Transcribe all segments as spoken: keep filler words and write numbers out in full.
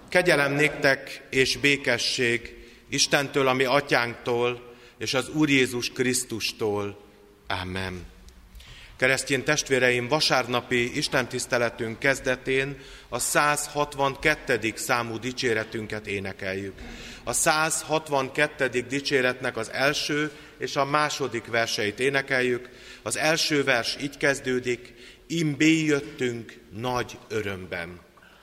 Kegyelem néktek és békesség Istentől, a mi atyánktól, és az Úr Jézus Krisztustól. Ámen. Keresztény testvéreim, vasárnapi istentiszteletünk kezdetén a száz hatvankettedik számú dicséretünket énekeljük. A száz hatvankettedik dicséretnek az első és a második verseit énekeljük. Az első vers így kezdődik: Immé jöttünk nagy örömben.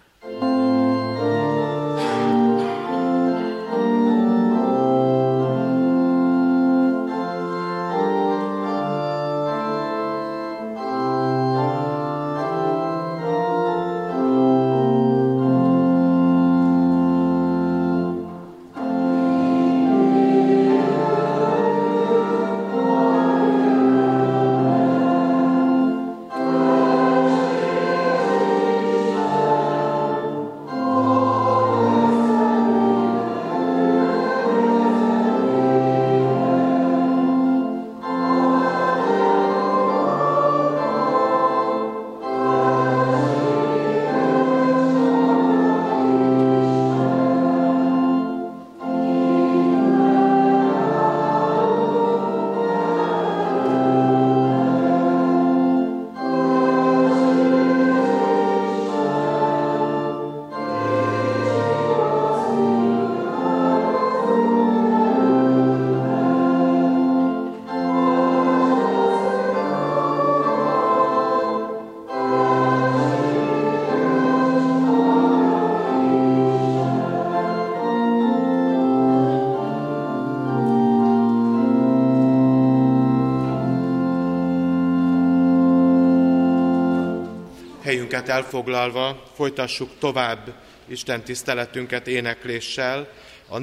Helyünket elfoglalva folytassuk tovább Isten tiszteletünket énekléssel. A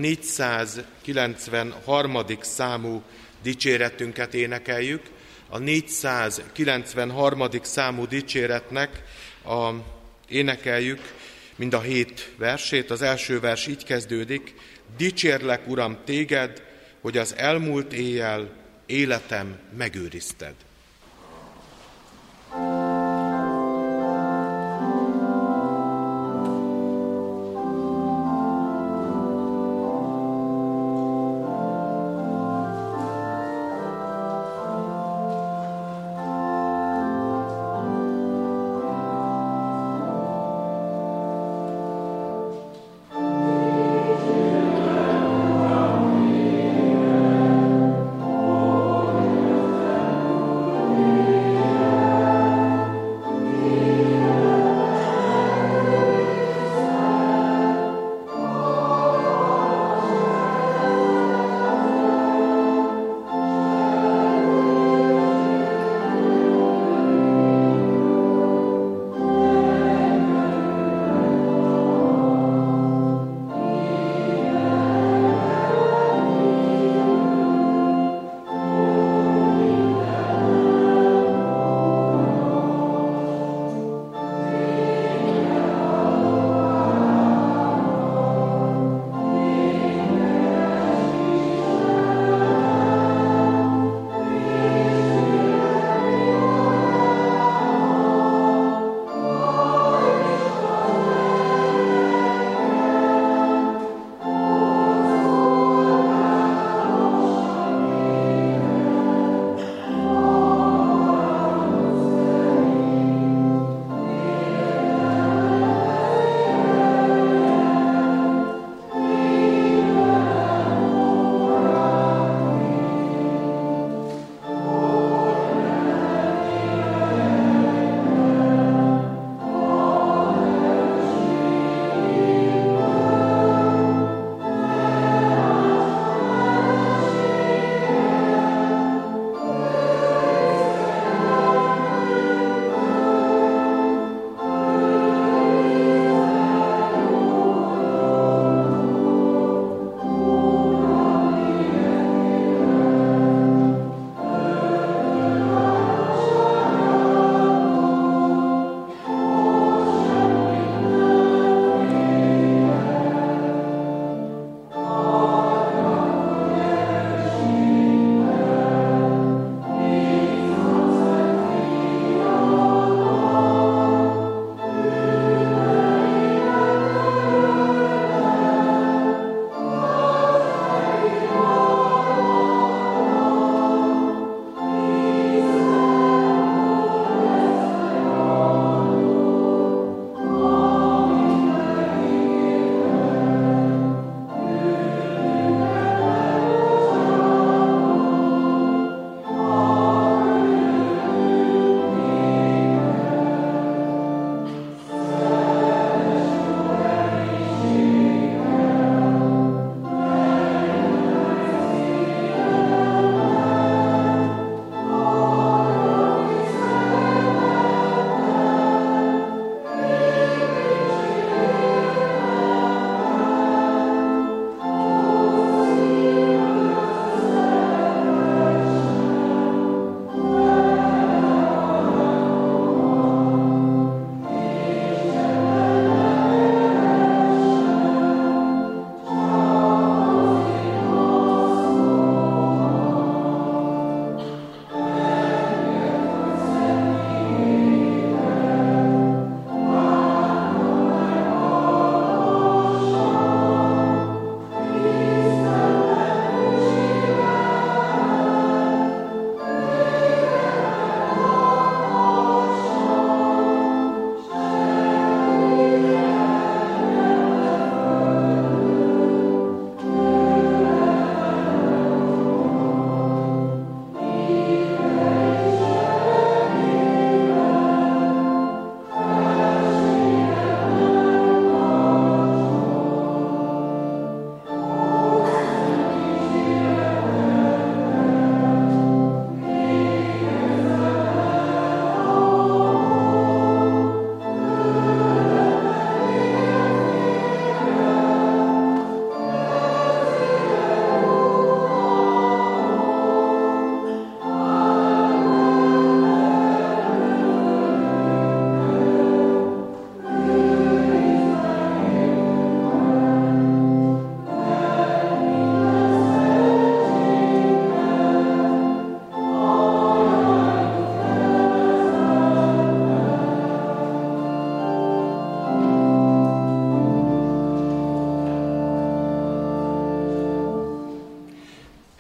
négyszázkilencvenharmadik számú dicséretünket énekeljük. A négyszázkilencvenharmadik számú dicséretnek a, énekeljük mind a hét versét. Az első vers így kezdődik: Dicsérlek, Uram, téged, hogy az elmúlt éjjel életem megőrizted. Oh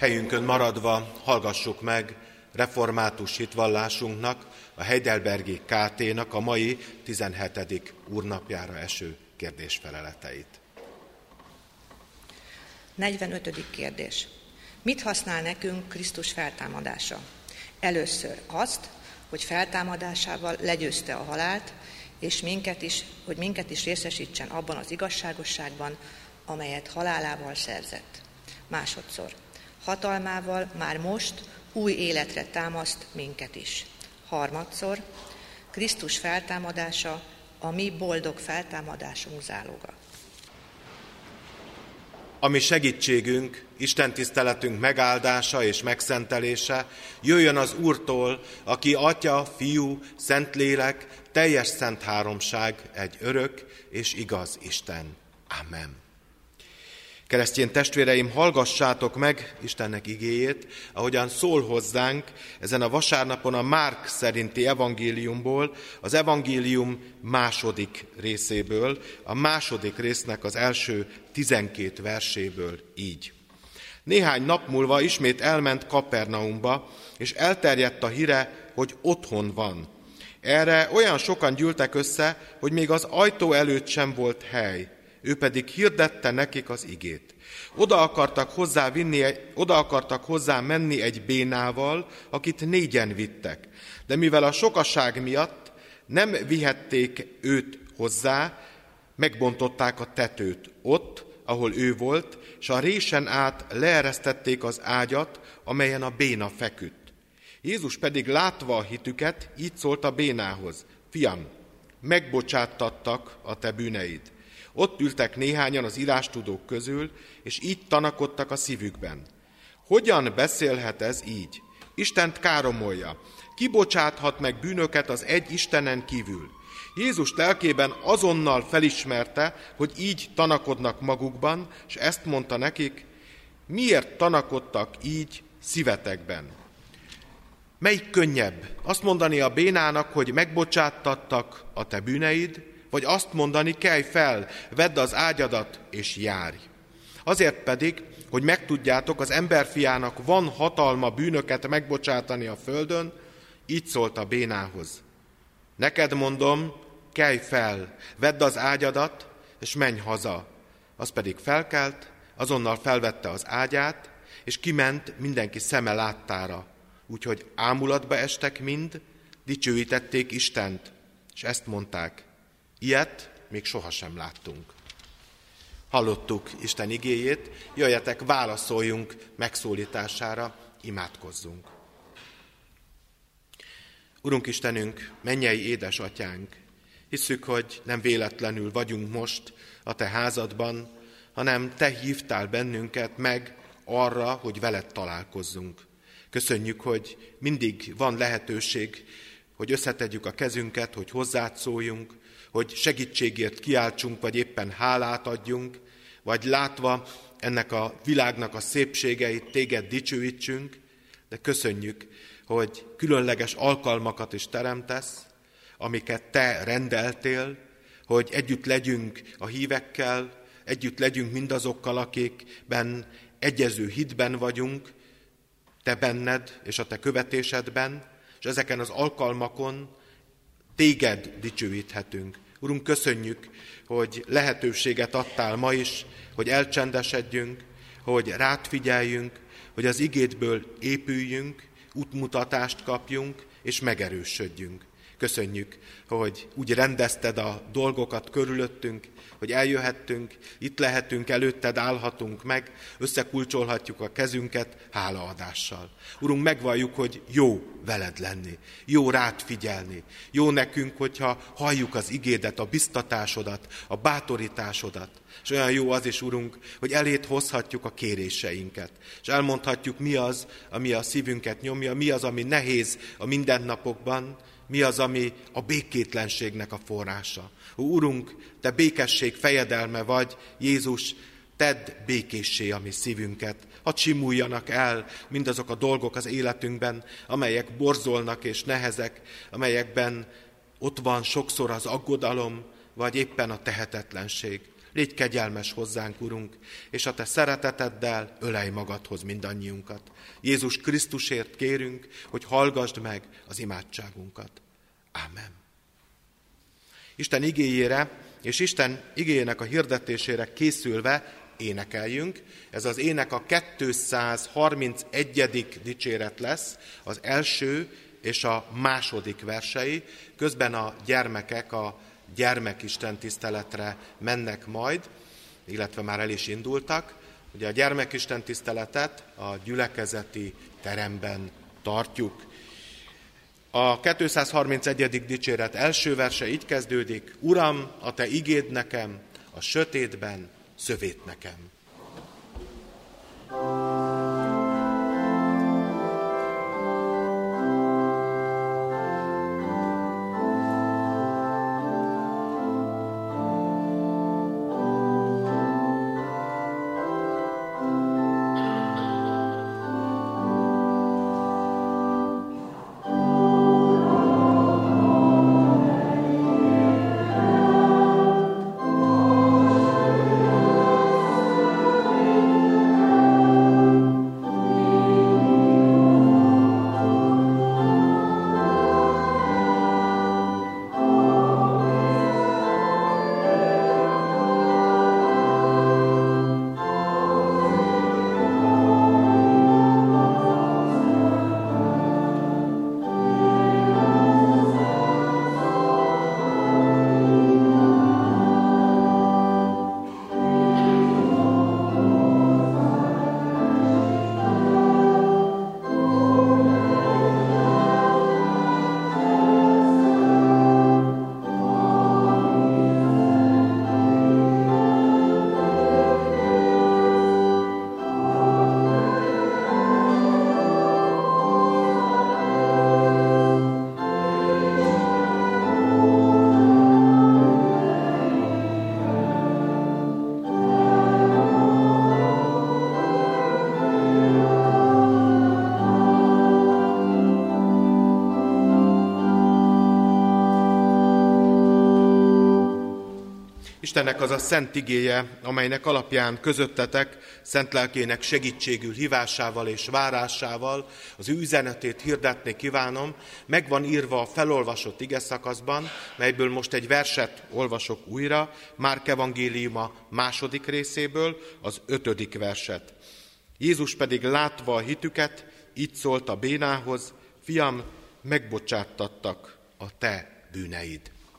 Helyünkön maradva hallgassuk meg református hitvallásunknak, a Heidelbergi ká té-nak a mai tizenhetedik úrnapjára eső kérdésfeleleteit. negyvenötödik kérdés. Mit használ nekünk Krisztus feltámadása? Először azt, hogy feltámadásával legyőzte a halált, és minket is, hogy minket is részesítsen abban az igazságosságban, amelyet halálával szerzett. Másodszor, hatalmával már most új életre támaszt minket is. Harmadszor, Krisztus feltámadása a mi boldog feltámadásunk záloga. A mi segítségünk, Isten tiszteletünk megáldása és megszentelése jöjjön az Úrtól, aki Atya, Fiú, Szentlélek, teljes szent háromság, egy örök és igaz Isten. Amen. Keresztény testvéreim, hallgassátok meg Istennek igéjét, ahogyan szól hozzánk ezen a vasárnapon a Márk szerinti evangéliumból, az evangélium második részéből, a második résznek az első tizenkét verséből így. Néhány nap múlva ismét elment Kapernaumba, és elterjedt a híre, hogy otthon van. Erre olyan sokan gyűltek össze, hogy még az ajtó előtt sem volt hely. Ő pedig hirdette nekik az igét. Oda akartak hozzá, vinni, oda akartak hozzá menni egy bénával, akit négyen vittek. De mivel a sokaság miatt nem vihették őt hozzá, megbontották a tetőt ott, ahol ő volt, és a résen át leeresztették az ágyat, amelyen a béna feküdt. Jézus pedig látva a hitüket, így szólt a bénához: Fiam, megbocsáttattak a te bűneid. Ott ültek néhányan az írástudók közül, és így tanakodtak a szívükben. Hogyan beszélhet ez így? Istent káromolja. Ki bocsáthat meg bűnöket az egy Istenen kívül? Jézus lelkében azonnal felismerte, hogy így tanakodnak magukban, és ezt mondta nekik: miért tanakodtak így szívetekben? Melyik könnyebb? Azt mondani a bénának, hogy megbocsáttattak a te bűneid, vagy azt mondani: kelj fel, vedd az ágyadat és járj. Azért pedig, hogy megtudjátok, az emberfiának van hatalma bűnöket megbocsátani a földön, így szólt a bénához: neked mondom, kelj fel, vedd az ágyadat, és menj haza. Az pedig felkelt, azonnal felvette az ágyát, és kiment mindenki szeme láttára. Úgyhogy ámulatba estek mind, dicsőítették Istent, és ezt mondták: ilyet még sohasem láttunk. Hallottuk Isten igéjét, jöjjetek, válaszoljunk megszólítására, imádkozzunk. Urunk Istenünk, mennyei édesatyánk, hisszük, hogy nem véletlenül vagyunk most a te házadban, hanem te hívtál bennünket meg arra, hogy veled találkozzunk. Köszönjük, hogy mindig van lehetőség, hogy összetegyük a kezünket, hogy hozzád szóljunk, hogy segítségért kiáltsunk, vagy éppen hálát adjunk, vagy látva ennek a világnak a szépségeit téged dicsőítsünk, de köszönjük, hogy különleges alkalmakat is teremtesz, amiket te rendeltél, hogy együtt legyünk a hívekkel, együtt legyünk mindazokkal, akikben egyező hitben vagyunk, te benned és a te követésedben, és ezeken az alkalmakon téged dicsőíthetünk. Urunk, köszönjük, hogy lehetőséget adtál ma is, hogy elcsendesedjünk, hogy rád figyeljünk, hogy az igédből épüljünk, útmutatást kapjunk, és megerősödjünk. Köszönjük, hogy úgy rendezted a dolgokat körülöttünk, hogy eljöhettünk, itt lehetünk, előtted állhatunk meg, összekulcsolhatjuk a kezünket hálaadással. Urunk, megvalljuk, hogy jó veled lenni, jó rád figyelni, jó nekünk, hogyha halljuk az igédet, a biztatásodat, a bátorításodat. És olyan jó az is, Urunk, hogy elét hozhatjuk a kéréseinket, és elmondhatjuk, mi az, ami a szívünket nyomja, mi az, ami nehéz a mindennapokban, mi az, ami a békétlenségnek a forrása. Ó, Urunk, te békesség fejedelme vagy, Jézus, tedd békéssé a mi szívünket. Hadd simuljanak el mindazok a dolgok az életünkben, amelyek borzolnak és nehezek, amelyekben ott van sokszor az aggodalom, vagy éppen a tehetetlenség. Légy kegyelmes hozzánk, Urunk, és a Te szereteteddel ölelj magadhoz mindannyiunkat. Jézus Krisztusért kérünk, hogy hallgasd meg az imádságunkat. Ámen. Isten igéjére és Isten igéjének a hirdetésére készülve énekeljünk. Ez az ének a kétszázharmincegyedik dicséret lesz, az első és a második versei. Közben a gyermekek a gyermekisten tiszteletre mennek majd, illetve már el is indultak. Ugye a gyermekisten tiszteletet a gyülekezeti teremben tartjuk. A kétszázharmincegyedik dicséret első verse így kezdődik: Uram, a Te igéd nekem, a sötétben szövét nekem. Istennek az a szent igéje, amelynek alapján közöttetek szent lelkének segítségül hívásával és várásával az ő üzenetét hirdetni kívánom, meg van írva a felolvasott igeszakaszban, melyből most egy verset olvasok újra, Márk evangéliuma második részéből, az ötödik verset. Jézus pedig látva a hitüket, így szólt a bénához: Fiam, megbocsáttattak a te bűneid.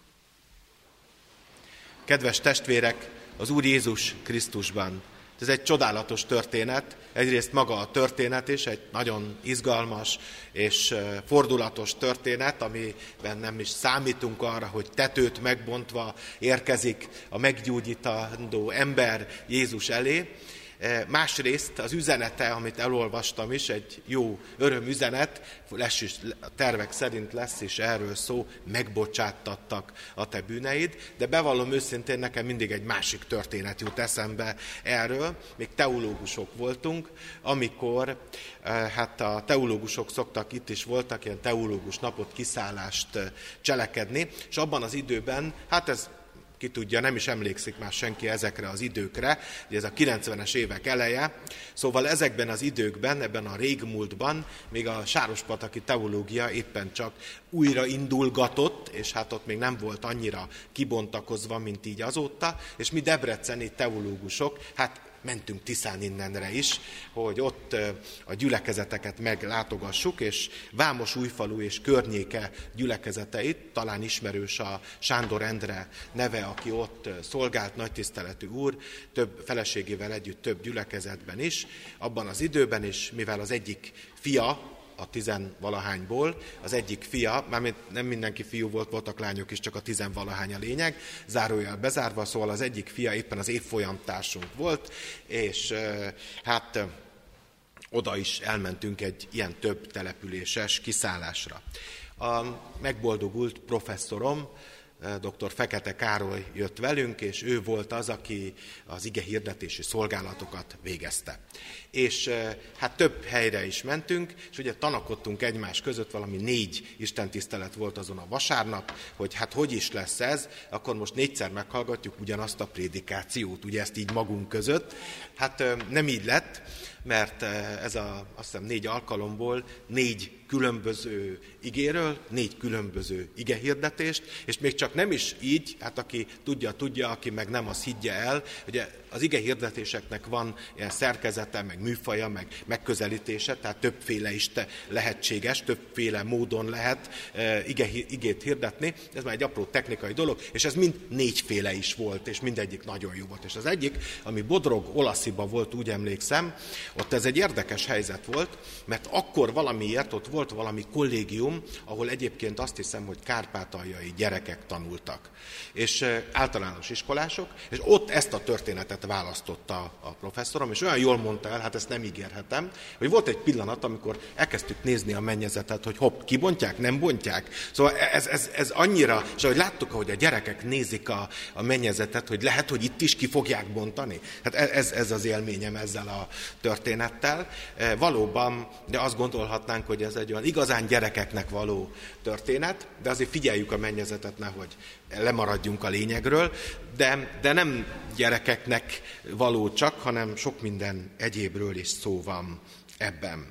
Kedves testvérek, az Úr Jézus Krisztusban. Ez egy csodálatos történet, egyrészt maga a történet is, egy nagyon izgalmas és fordulatos történet, amiben nem is számítunk arra, hogy tetőt megbontva érkezik a meggyógyítandó ember Jézus elé. Másrészt az üzenete, amit elolvastam is, egy jó örömüzenet, lesz is, a tervek szerint lesz is erről szó: megbocsáttattak a te bűneid, de bevallom őszintén, nekem mindig egy másik történet jut eszembe erről. Még teológusok voltunk, amikor hát a teológusok szoktak, itt is voltak ilyen teológus napot, kiszállást cselekedni, és abban az időben, hát ez ki tudja, nem is emlékszik már senki ezekre az időkre, ugye ez a kilencvenes évek eleje, szóval ezekben az időkben, ebben a régmúltban még a sárospataki teológia éppen csak újra indulgatott, és hát ott még nem volt annyira kibontakozva, mint így azóta, és mi debreceni teológusok, hát mentünk Tiszán innenre is, hogy ott a gyülekezeteket meglátogassuk, és Vámosújfalu és környéke gyülekezeteit, talán ismerős a Sándor Endre neve, aki ott szolgált, nagytiszteletű úr, több feleségével együtt több gyülekezetben is, abban az időben is, mivel az egyik fia, a tizenvalahányból, az egyik fia, mármint nem mindenki fiú volt, voltak lányok is, csak a tizenvalahány a lényeg, zárójel bezárva, szóval az egyik fia éppen az évfolyamtársunk volt, és hát oda is elmentünk egy ilyen több településes kiszállásra. A megboldogult professzorom dr. Fekete Károly jött velünk, és ő volt az, aki az ige hirdetési szolgálatokat végezte. És hát több helyre is mentünk, és ugye tanakodtunk egymás között, valami négy istentisztelet volt azon a vasárnap, hogy hát hogy is lesz ez, akkor most négyszer meghallgatjuk ugyanazt a prédikációt, ugye ezt így magunk között. Hát nem így lett, mert ez a, azt hiszem négy alkalomból négy különböző igéről, négy különböző igehirdetést, és még csak nem is így, hát aki tudja, tudja, aki meg nem, az higgye el. Ugye az igehirdetéseknek van ilyen szerkezete, meg műfaja, meg megközelítése, tehát többféle is lehetséges, többféle módon lehet ige, igét hirdetni. Ez már egy apró technikai dolog, és ez mind négyféle is volt, és mindegyik nagyon jó volt. És az egyik, ami Bodrog Olasziba volt, úgy emlékszem, ott ez egy érdekes helyzet volt, mert akkor valamiért ott volt valami kollégium, ahol egyébként azt hiszem, hogy kárpátaljai gyerekek tanultak, és általános iskolások, és ott ezt a történetet választotta a professzorom, és olyan jól mondta el, hát ezt nem ígérhetem, hogy volt egy pillanat, amikor elkezdtük nézni a mennyezetet, hogy hopp, kibontják, nem bontják. Szóval ez, ez, ez annyira, és ahogy láttuk, ahogy a gyerekek nézik a, a mennyezetet, hogy lehet, hogy itt is ki fogják bontani. Hát ez, ez az élményem ezzel a történettel. Valóban, de azt gondolhatnánk, hogy ez egy olyan igazán gyerekeknek való történet, de azért figyeljük a mennyezetet, nehogy lemaradjunk a lényegről, de, de nem gyerekeknek való csak, hanem sok minden egyébről is szó van ebben.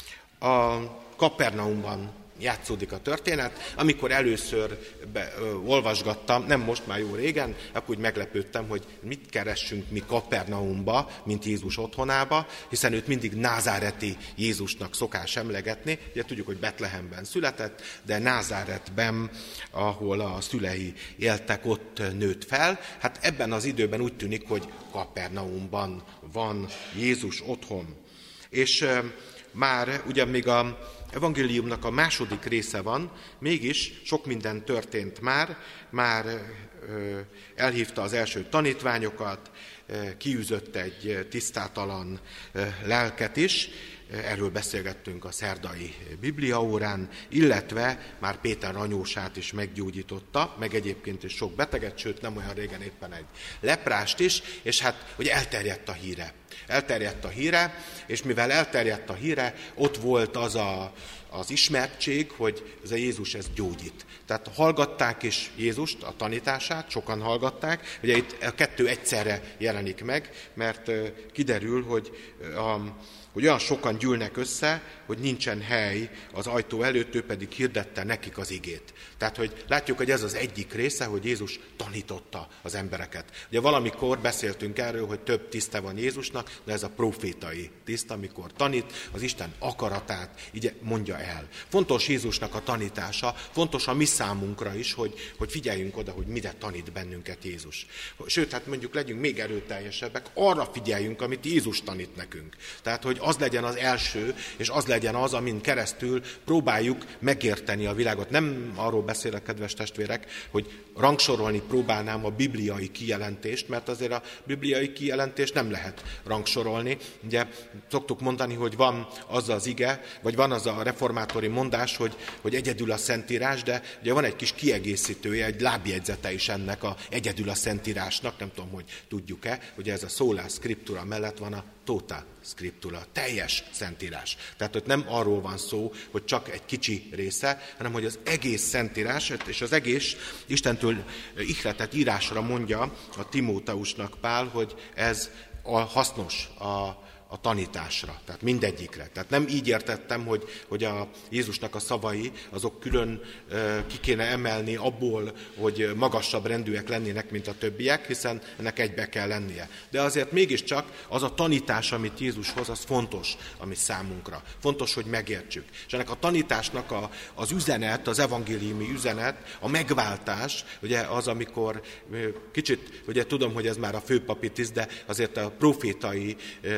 A Kapernaumban játszódik a történet. Amikor először be, ö, olvasgattam, nem most, már jó régen, akkor úgy meglepődtem, hogy mit keressünk mi Kapernaumba, mint Jézus otthonába, hiszen őt mindig názáreti Jézusnak szokás emlegetni. Ugye tudjuk, hogy Betlehemben született, de Názáretben, ahol a szülei éltek, ott nőtt fel. Hát ebben az időben úgy tűnik, hogy Kapernaumban van Jézus otthon. És ö, már ugye még a evangéliumnak a második része van, mégis sok minden történt már, már ö, elhívta az első tanítványokat, ö, kiűzött egy tisztátalan ö, lelket is, erről beszélgettünk a szerdai bibliaórán, illetve már Péter anyósát is meggyógyította, meg egyébként is sok beteget, sőt nem olyan régen éppen egy leprást is, és hát hogy elterjedt a híre. Elterjedt a híre, és mivel elterjedt a híre, ott volt az a, az ismertség, hogy ez a Jézus ez gyógyít. Tehát hallgatták is Jézust, a tanítását, sokan hallgatták, ugye itt a kettő egyszerre jelenik meg, mert kiderül, hogy a hogy olyan sokan gyűlnek össze, hogy nincsen hely az ajtó előtt, ő pedig hirdette nekik az igét. Tehát, hogy látjuk, hogy ez az egyik része, hogy Jézus tanította az embereket. Ugye valamikor beszéltünk erről, hogy több tiszte van Jézusnak, de ez a profétai tiszt, amikor tanít, az Isten akaratát így mondja el. Fontos Jézusnak a tanítása, fontos a mi számunkra is, hogy, hogy figyeljünk oda, hogy mire tanít bennünket Jézus. Sőt, hát mondjuk legyünk még erőteljesebbek, arra figyeljünk, amit Jézus tanít nekünk. Tehát, hogy az legyen az első, és az legyen az, amin keresztül próbáljuk megérteni a világot. Nem arról beszélek, kedves testvérek, hogy rangsorolni próbálnám a bibliai kijelentést, mert azért a bibliai kijelentést nem lehet rangsorolni. Ugye szoktuk mondani, hogy van az az ige, vagy van az a reformátori mondás, hogy, hogy egyedül a Szentírás, de ugye van egy kis kiegészítője, egy lábjegyzete is ennek a egyedül a Szentírásnak, nem tudom, hogy tudjuk-e, ugye ez a sola scriptura mellett van a tota scriptura, teljes Szentírás. Tehát ott nem arról van szó, hogy csak egy kicsi része, hanem hogy az egész Szentírás, és az egész Istentől ihletett írásra mondja a Timóteusnak Pál, hogy ez a hasznos a a tanításra, tehát mindegyikre. Tehát nem így értettem, hogy, hogy a Jézusnak a szavai, azok külön e, ki kéne emelni abból, hogy magasabb rendűek lennének, mint a többiek, hiszen ennek egybe kell lennie. De azért mégiscsak az a tanítás, amit Jézus hoz, az fontos, ami számunkra. Fontos, hogy megértsük. És ennek a tanításnak a, az üzenet, az evangéliumi üzenet, a megváltás, ugye az, amikor kicsit, ugye tudom, hogy ez már a főpapi tiszt, de azért a profétai dolgokhoz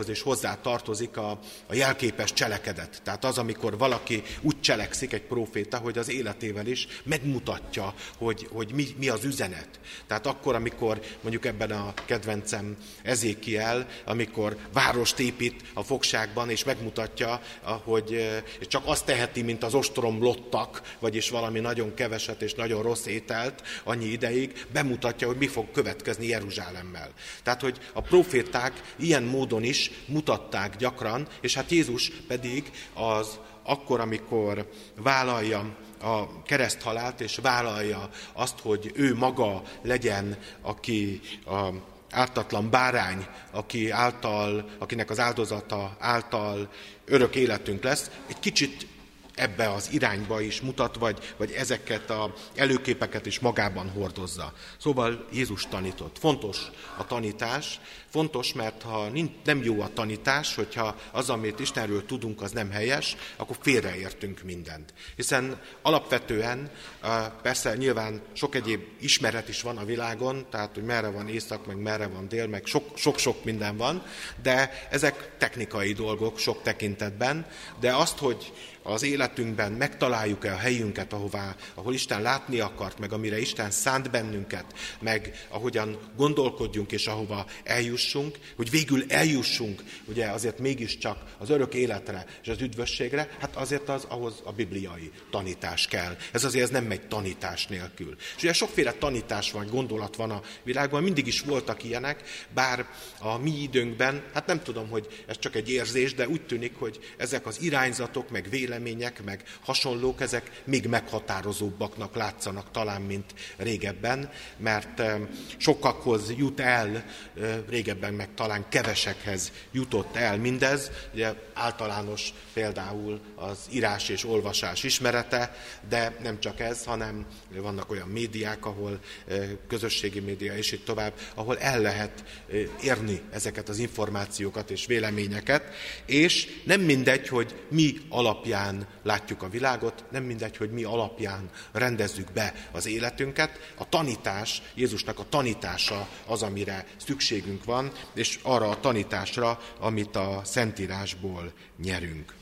dologhoz is hozzá tartozik a, a jelképes cselekedet. Tehát az, amikor valaki úgy cselekszik, egy próféta, hogy az életével is megmutatja, hogy, hogy mi, mi az üzenet. Tehát akkor, amikor mondjuk ebben a kedvencem Ezékiel, amikor várost épít a fogságban, és megmutatja, hogy csak azt teheti, mint az ostromlottak, vagyis valami nagyon keveset és nagyon rossz ételt annyi ideig, bemutatja, hogy mi fog következni Jeruzsálemmel. Tehát, hogy a proféták ilyen módon is mutatták gyakran, és hát Jézus pedig az akkor, amikor vállalja a kereszthalált, és vállalja azt, hogy ő maga legyen, aki a ártatlan bárány, aki által, akinek az áldozata által örök életünk lesz, egy kicsit ebbe az irányba is mutat, vagy, vagy ezeket az előképeket is magában hordozza. Szóval Jézus tanított. Fontos a tanítás, fontos, mert ha nem jó a tanítás, hogyha az, amit Istenről tudunk, az nem helyes, akkor félreértünk mindent. Hiszen alapvetően, persze nyilván sok egyéb ismeret is van a világon, tehát hogy merre van észak, meg merre van dél, meg sok-sok minden van, de ezek technikai dolgok sok tekintetben, de azt, hogy az életünkben megtaláljuk-e a helyünket, ahová, ahol Isten látni akart, meg amire Isten szánt bennünket, meg ahogyan gondolkodjunk, és ahova eljussunk, hogy végül eljussunk, ugye azért mégiscsak az örök életre és az üdvösségre, hát azért az ahhoz a bibliai tanítás kell. Ez azért ez nem megy tanítás nélkül. És ugye sokféle tanítás vagy gondolat van a világban, mindig is voltak ilyenek, bár a mi időnkben, hát nem tudom, hogy ez csak egy érzés, de úgy tűnik, hogy ezek az irányzatok, meg vélemények, meg hasonlók, ezek még meghatározóbbaknak látszanak talán, mint régebben, mert sokakhoz jut el, régebben meg talán kevesekhez jutott el mindez, ugye általános például az írás és olvasás ismerete, de nem csak ez, hanem vannak olyan médiák, ahol közösségi média és így tovább, ahol el lehet érni ezeket az információkat és véleményeket, és nem mindegy, hogy mi alapján látjuk a világot, nem mindegy, hogy mi alapján rendezzük be az életünket. A tanítás, Jézusnak a tanítása az, amire szükségünk van, és arra a tanításra, amit a Szentírásból nyerünk.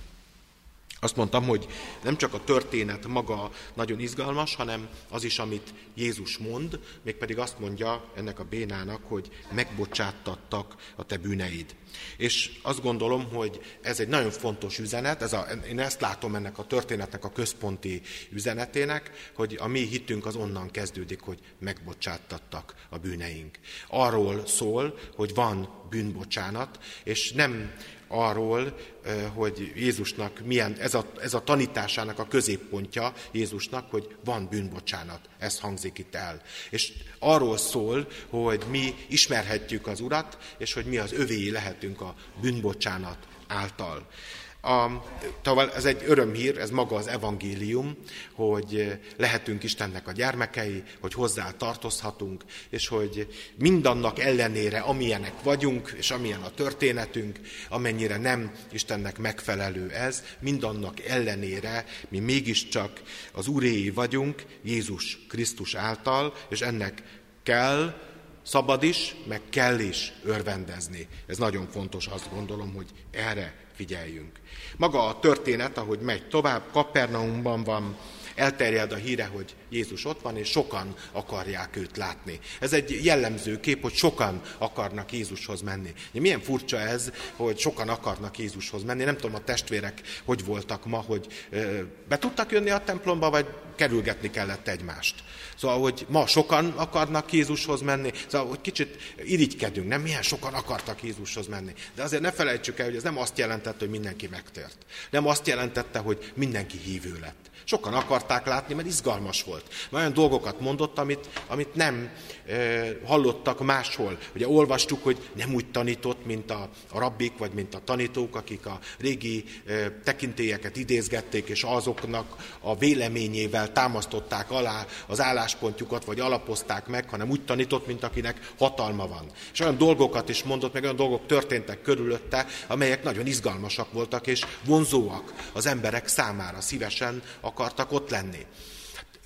Azt mondtam, hogy nem csak a történet maga nagyon izgalmas, hanem az is, amit Jézus mond, mégpedig azt mondja ennek a bénának, hogy megbocsáttattak a te bűneid. És azt gondolom, hogy ez egy nagyon fontos üzenet, ez a, én ezt látom ennek a történetnek a központi üzenetének, hogy a mi hitünk az onnan kezdődik, hogy megbocsáttattak a bűneink. Arról szól, hogy van bűnbocsánat, és nem arról, hogy Jézusnak milyen, ez a, ez a tanításának a középpontja Jézusnak, hogy van bűnbocsánat. Ez hangzik itt el. És arról szól, hogy mi ismerhetjük az Urat, és hogy mi az övéi lehetünk a bűnbocsánat által. A, tavaly ez egy örömhír, ez maga az evangélium, hogy lehetünk Istennek a gyermekei, hogy hozzá tartozhatunk, és hogy mindannak ellenére, amilyenek vagyunk, és amilyen a történetünk, amennyire nem Istennek megfelelő ez, mindannak ellenére mi mégiscsak az Úréi vagyunk Jézus Krisztus által, és ennek kell, szabad is, meg kell is örvendezni. Ez nagyon fontos, azt gondolom, hogy erre figyeljünk. Maga a történet, ahogy megy tovább, Kapernaumban van, elterjed a híre, hogy Jézus ott van, és sokan akarják őt látni. Ez egy jellemző kép, hogy sokan akarnak Jézushoz menni. Milyen furcsa ez, hogy sokan akarnak Jézushoz menni. Nem tudom, a testvérek hogy voltak ma, hogy be tudtak jönni a templomba, vagy kerülgetni kellett egymást. Szóval, hogy ma sokan akarnak Jézushoz menni, szóval, hogy kicsit irigykedünk, nem? Milyen sokan akartak Jézushoz menni. De azért ne felejtsük el, hogy ez nem azt jelentette, hogy mindenki megtért. Nem azt jelentette, hogy mindenki hívő lett. Sokan akarták látni, mert izgalmas volt. Mert olyan dolgokat mondott, amit, amit nem e, hallottak máshol. Ugye olvastuk, hogy nem úgy tanított, mint a, a rabbik, vagy mint a tanítók, akik a régi e, tekintélyeket idézgették, és azoknak a véleményével támasztották alá az álláspontjukat, vagy alapozták meg, hanem úgy tanított, mint akinek hatalma van. És olyan dolgokat is mondott, meg olyan dolgok történtek körülötte, amelyek nagyon izgalmasak voltak, és vonzóak az emberek számára, szívesen akartak ott lenni.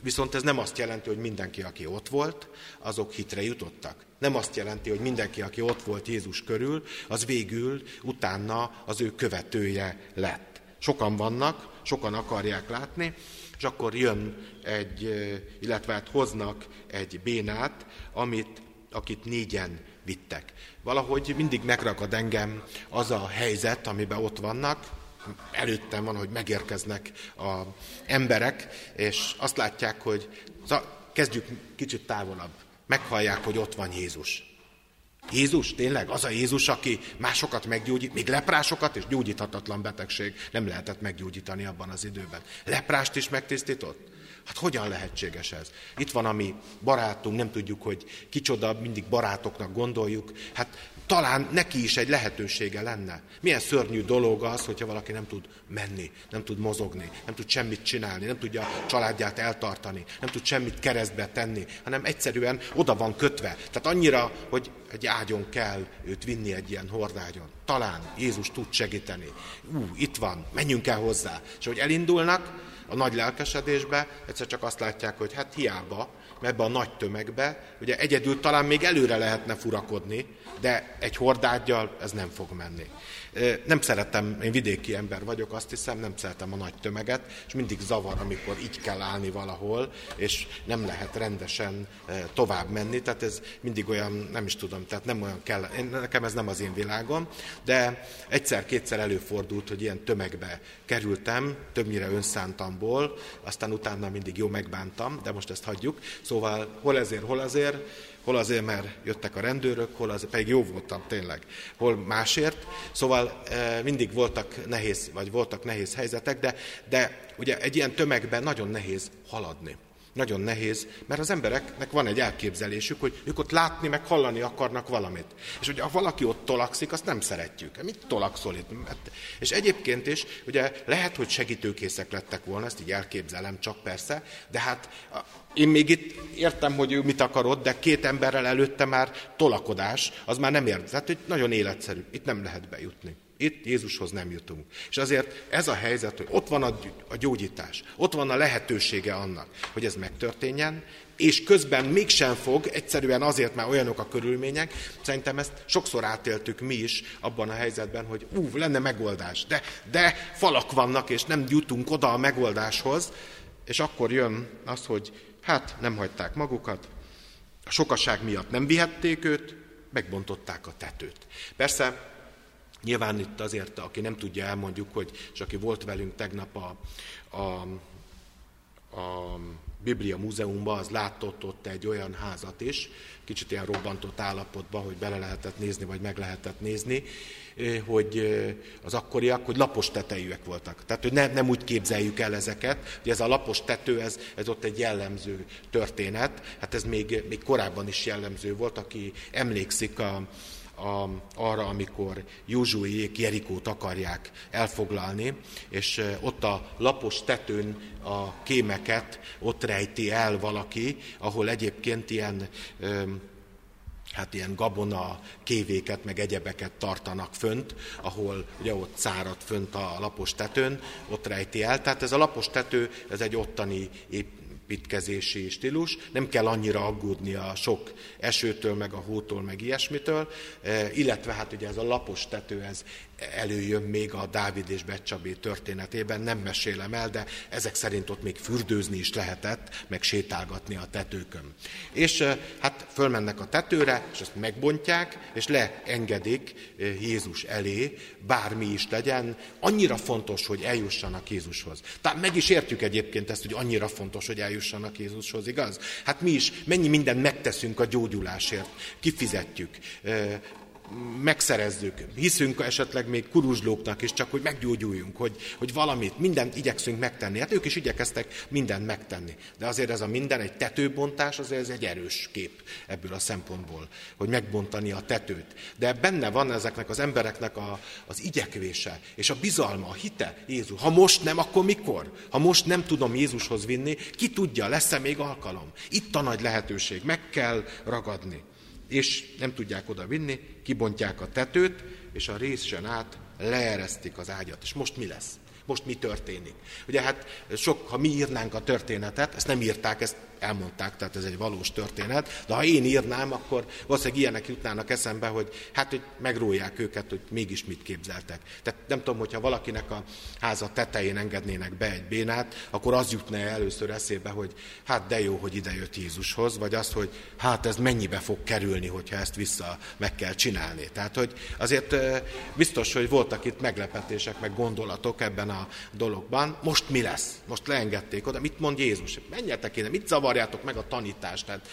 Viszont ez nem azt jelenti, hogy mindenki, aki ott volt, azok hitre jutottak. Nem azt jelenti, hogy mindenki, aki ott volt Jézus körül, az végül utána az ő követője lett. Sokan vannak, sokan akarják látni, és akkor jön egy, illetve hát hoznak egy bénát, amit, akit négyen vittek. Valahogy mindig megragad engem az a helyzet, amiben ott vannak. Előttem van, hogy megérkeznek az emberek, és azt látják, hogy kezdjük kicsit távolabb. Meghallják, hogy ott van Jézus. Jézus, tényleg? Az a Jézus, aki másokat meggyógyít, még leprásokat és gyógyíthatatlan betegség nem lehetett meggyógyítani abban az időben. Leprást is megtisztított? Hát hogyan lehetséges ez? Itt van a mi barátunk, nem tudjuk, hogy kicsoda, mindig barátoknak gondoljuk. Hát talán neki is egy lehetősége lenne. Milyen szörnyű dolog az, hogyha valaki nem tud menni, nem tud mozogni, nem tud semmit csinálni, nem tudja a családját eltartani, nem tud semmit keresztbe tenni, hanem egyszerűen oda van kötve. Tehát annyira, hogy egy ágyon kell őt vinni, egy ilyen hordágyon. Talán Jézus tud segíteni. Ú, itt van, menjünk el hozzá. És hogy elindulnak a nagy lelkesedésbe, egyszer csak azt látják, hogy hát hiába, mert ebbe a nagy tömegbe, ugye egyedül talán még előre lehetne furakodni, de egy hordággyal ez nem fog menni. Nem szeretem, én vidéki ember vagyok, azt hiszem, nem szeretem a nagy tömeget, és mindig zavar, amikor így kell állni valahol, és nem lehet rendesen tovább menni, tehát ez mindig olyan, nem is tudom, tehát nem olyan kell, nekem ez nem az én világom, de egyszer-kétszer előfordult, hogy ilyen tömegbe kerültem, többnyire önszántamból, aztán utána mindig jó megbántam, de most ezt hagyjuk, szóval hol ezért, hol azért, hol azért, mert jöttek a rendőrök, hol azért, pedig jó voltam tényleg, hol másért. Szóval e, mindig voltak nehéz, vagy voltak nehéz helyzetek, de, de ugye egy ilyen tömegben nagyon nehéz haladni. Nagyon nehéz, mert az embereknek van egy elképzelésük, hogy ők ott látni, meg hallani akarnak valamit. És ugye ha valaki ott tolakszik, azt nem szeretjük. Mit tolakszol itt? És egyébként is, ugye lehet, hogy segítőkészek lettek volna, ezt így elképzelem csak persze, de hát én még itt értem, hogy ő mit akarod, de két emberrel előtte már tolakodás, az már nem ért. Tehát, hogy nagyon életszerű, itt nem lehet bejutni. Itt Jézushoz nem jutunk. És azért ez a helyzet, hogy ott van a gyógyítás, ott van a lehetősége annak, hogy ez megtörténjen, és közben mégsem fog, egyszerűen azért, mert olyanok a körülmények, szerintem ezt sokszor átéltük mi is abban a helyzetben, hogy ú, lenne megoldás, de, de falak vannak, és nem jutunk oda a megoldáshoz, és akkor jön az, hogy hát nem hagyták magukat, a sokaság miatt nem vihették őt, megbontották a tetőt. Persze, nyilván itt azért, aki nem tudja, elmondjuk, hogy, és aki volt velünk tegnap a, a, a Biblia Múzeumban, az látott ott egy olyan házat is, kicsit ilyen robbantott állapotban, hogy bele lehetett nézni, vagy meg lehetett nézni, hogy az akkoriak, hogy lapos tetejűek voltak. Tehát, hogy ne, nem úgy képzeljük el ezeket, hogy ez a lapos tető, ez, ez ott egy jellemző történet, hát ez még, még korábban is jellemző volt, aki emlékszik a A, arra, amikor Józsuék Jerikót akarják elfoglalni, és ott a lapos tetőn a kémeket ott rejti el valaki, ahol egyébként ilyen, hát ilyen gabona kévéket, meg egyebeket tartanak fönt, ahol ugye ott szárad fönt a lapos tetőn, ott rejti el. Tehát ez a lapos tető, ez egy ottani építkezési stílus, nem kell annyira aggódni a sok esőtől, meg a hótól, meg ilyesmitől, illetve hát ugye ez a lapos tető, ez előjön még a Dávid és Betcsabé történetében, nem mesélem el, de ezek szerint ott még fürdőzni is lehetett, meg sétálgatni a tetőkön. És hát fölmennek a tetőre, és ezt megbontják, és leengedik Jézus elé, bármi is legyen, annyira fontos, hogy eljussanak Jézushoz. Tehát meg is értjük egyébként ezt, hogy annyira fontos, hogy eljussanak Jézushoz, igaz? Hát mi is mennyi mindent megteszünk a gyógyulásért, kifizetjük, megszerezzük, hiszünk esetleg még kuruzslóknak is, csak hogy meggyógyuljunk, hogy, hogy valamit, mindent igyekszünk megtenni. Hát ők is igyekeztek mindent megtenni. De azért ez a minden, egy tetőbontás, azért ez egy erős kép ebből a szempontból, hogy megbontani a tetőt. De benne van ezeknek az embereknek a, az igyekvése, és a bizalma, a hite Jézus. Ha most nem, akkor mikor? Ha most nem tudom Jézushoz vinni, ki tudja, lesz-e még alkalom? Itt a nagy lehetőség, meg kell ragadni. És nem tudják oda vinni, kibontják a tetőt, és a résen át leeresztik az ágyat. És most mi lesz? Most mi történik? Ugye hát sok, ha mi írnánk a történetet, ezt nem írták, ezt elmondták, tehát ez egy valós történet, de ha én írnám, akkor valószínűleg ilyenek jutnának eszembe, hogy hát, hogy megrólják őket, hogy mégis mit képzeltek. Tehát nem tudom, hogyha valakinek a háza tetején engednének be egy bénát, akkor az jutna először eszébe, hogy hát de jó, hogy ide jött Jézushoz, vagy az, hogy hát ez mennyibe fog kerülni, hogyha ezt vissza meg kell csinálni. Tehát, hogy azért biztos, hogy voltak itt meglepetések, meg gondolatok ebben a dologban. Most mi lesz? Most leengedték oda. Mit mond Jézus? Menjetek ide, mit zavarjátok meg a tanítást? Tehát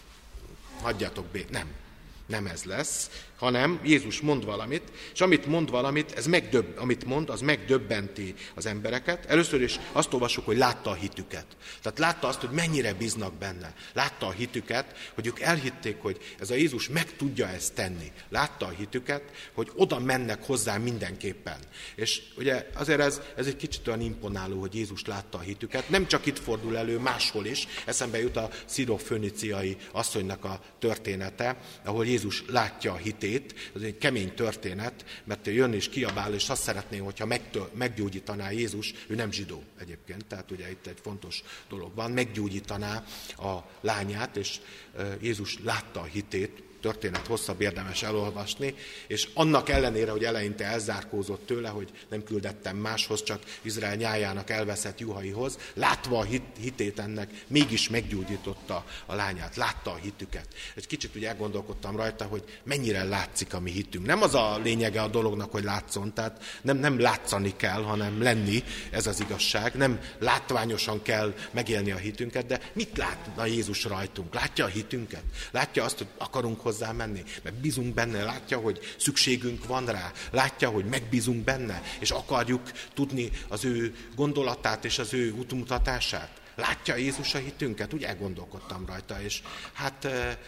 hagyjatok bé. Nem. Nem ez lesz, hanem Jézus mond valamit, és amit mond valamit, ez megdöbb, amit mond, az megdöbbenti az embereket. Először is azt olvassuk, hogy látta a hitüket. Tehát látta azt, hogy mennyire bíznak benne. Látta a hitüket, hogy ők elhitték, hogy ez a Jézus meg tudja ezt tenni. Látta a hitüket, hogy oda mennek hozzá mindenképpen. És ugye azért ez, ez egy kicsit olyan imponáló, hogy Jézus látta a hitüket. Nem csak itt fordul elő, máshol is. Eszembe jut a szíróföníciai asszonynak a története, ahol Jézus látja a hitét, ez egy kemény történet, mert jön és kiabál, és azt szeretné, hogyha meggyógyítaná Jézus, ő nem zsidó egyébként, tehát ugye itt egy fontos dolog van, meggyógyítaná a lányát, és Jézus látta a hitét, történet hosszabb, érdemes elolvasni, és annak ellenére, hogy eleinte elzárkózott tőle, hogy nem küldettem máshoz, csak Izrael nyájának elveszett juhaihoz, látva a hit, hitét ennek, mégis meggyógyította a lányát, látta a hitüket. Egy kicsit ugye elgondolkodtam rajta, hogy mennyire látszik a mi hitünk. Nem az a lényege a dolognak, hogy látszon, tehát nem, nem látszani kell, hanem lenni, ez az igazság. Nem látványosan kell megélni a hitünket, de mit látna Jézus rajtunk? Látja a hitünket? Látja azt, hogy akarunk hozzá menni, mert bízunk benne, látja, hogy szükségünk van rá, látja, hogy megbízunk benne, és akarjuk tudni az ő gondolatát és az ő útmutatását. Látja Jézus a hitünket? Úgy elgondolkodtam rajta, és hát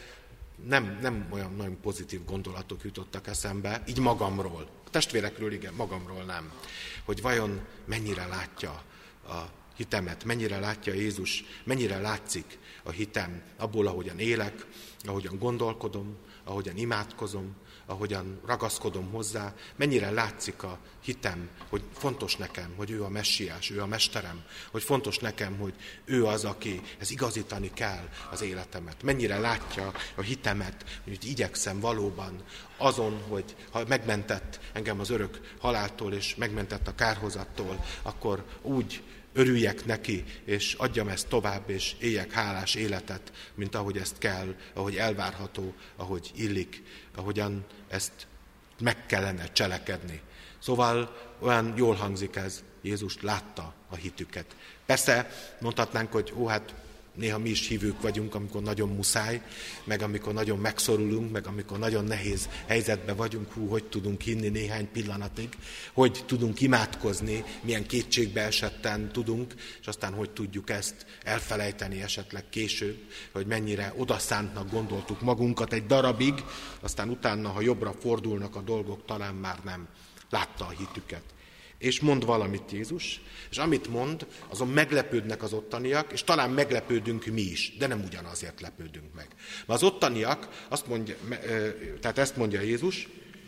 nem, nem olyan nagyon pozitív gondolatok jutottak eszembe, így magamról. A testvérekről igen, magamról nem. Hogy vajon mennyire látja a hitemet, mennyire látja Jézus, mennyire látszik a hitem abból, ahogyan élek, ahogyan gondolkodom, ahogyan imádkozom, ahogyan ragaszkodom hozzá, mennyire látszik a hitem, hogy fontos nekem, hogy ő a messiás, ő a mesterem, hogy fontos nekem, hogy ő az, aki ez igazítani kell az életemet. Mennyire látja a hitemet, hogy igyekszem valóban azon, hogy ha megmentett engem az örök haláltól, és megmentett a kárhozattól, akkor úgy örüljek neki, és adjam ezt tovább, és éljek hálás életet, mint ahogy ezt kell, ahogy elvárható, ahogy illik, ahogyan ezt meg kellene cselekedni. Szóval olyan jól hangzik ez, Jézus látta a hitüket. Persze mondhatnánk, hogy ó, hát néha mi is hívők vagyunk, amikor nagyon muszáj, meg amikor nagyon megszorulunk, meg amikor nagyon nehéz helyzetben vagyunk, hú, hogy tudunk hinni néhány pillanatig, hogy tudunk imádkozni, milyen kétségbe esetten tudunk, és aztán hogy tudjuk ezt elfelejteni esetleg később, hogy mennyire odaszántnak gondoltuk magunkat egy darabig, aztán utána, ha jobbra fordulnak a dolgok, talán már nem. Látta a hitüket. És mond valamit Jézus, és amit mond, azon meglepődnek az ottaniak, és talán meglepődünk mi is, de nem ugyanazért lepődünk meg. Mert az ottaniak, azt mondja, tehát ezt mondja Jézus,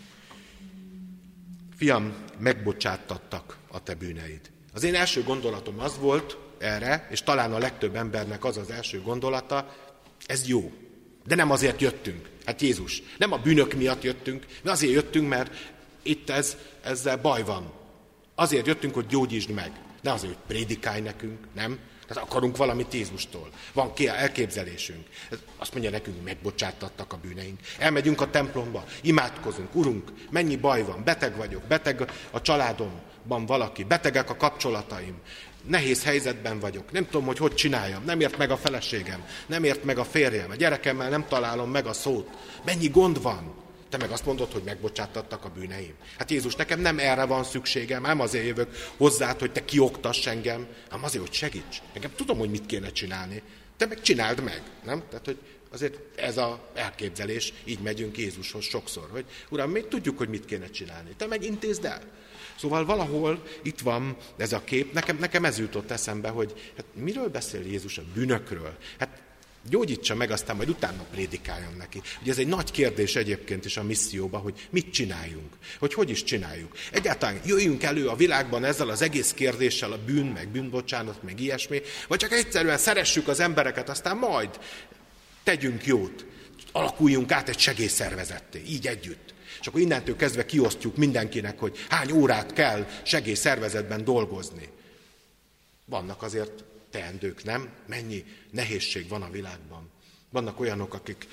fiam, megbocsáttattak a te bűneid. Az én első gondolatom az volt erre, és talán a legtöbb embernek az az első gondolata, ez jó, de nem azért jöttünk. Hát Jézus, nem a bűnök miatt jöttünk, de azért jöttünk, mert itt ez, ezzel baj van. Azért jöttünk, hogy gyógyítsd meg. Ne azért, hogy prédikálj nekünk, nem? Tehát akarunk valamit Jézustól. Van ki elképzelésünk. Azt mondja nekünk, megbocsáttattak a bűneink. Elmegyünk a templomba, imádkozunk. Urunk, mennyi baj van, beteg vagyok, beteg a családomban valaki, betegek a kapcsolataim. Nehéz helyzetben vagyok, nem tudom, hogy hogy csináljam, nem ért meg a feleségem, nem ért meg a férjem, a gyerekemmel nem találom meg a szót. Mennyi gond van? Te meg azt mondod, hogy megbocsáttattak a bűneim. Hát Jézus, nekem nem erre van szükségem, nem azért jövök hozzád, hogy te kioktass engem, hanem azért, hogy segíts. Nekem tudom, hogy mit kéne csinálni. Te meg csináld meg, nem? Tehát, hogy azért ez az elképzelés, így megyünk Jézushoz sokszor, hogy Uram, mi tudjuk, hogy mit kéne csinálni. Te meg intézd el. Szóval valahol itt van ez a kép, nekem, nekem ez jutott eszembe, hogy hát miről beszél Jézus? A bűnökről. Hát Gyógyítsa meg, aztán majd utána prédikáljon neki. Ugye ez egy nagy kérdés egyébként is a misszióban, hogy mit csináljunk, hogy hogy is csináljuk. Egyáltalán jöjjünk elő a világban ezzel az egész kérdéssel, a bűn, meg bűnbocsánat, meg ilyesmi, vagy csak egyszerűen szeressük az embereket, aztán majd tegyünk jót, alakuljunk át egy segélyszervezetté, így együtt. És akkor innentől kezdve kiosztjuk mindenkinek, hogy hány órát kell segélyszervezetben dolgozni. Vannak azért teendők, nem? Mennyi nehézség van a világban. Vannak olyanok, akik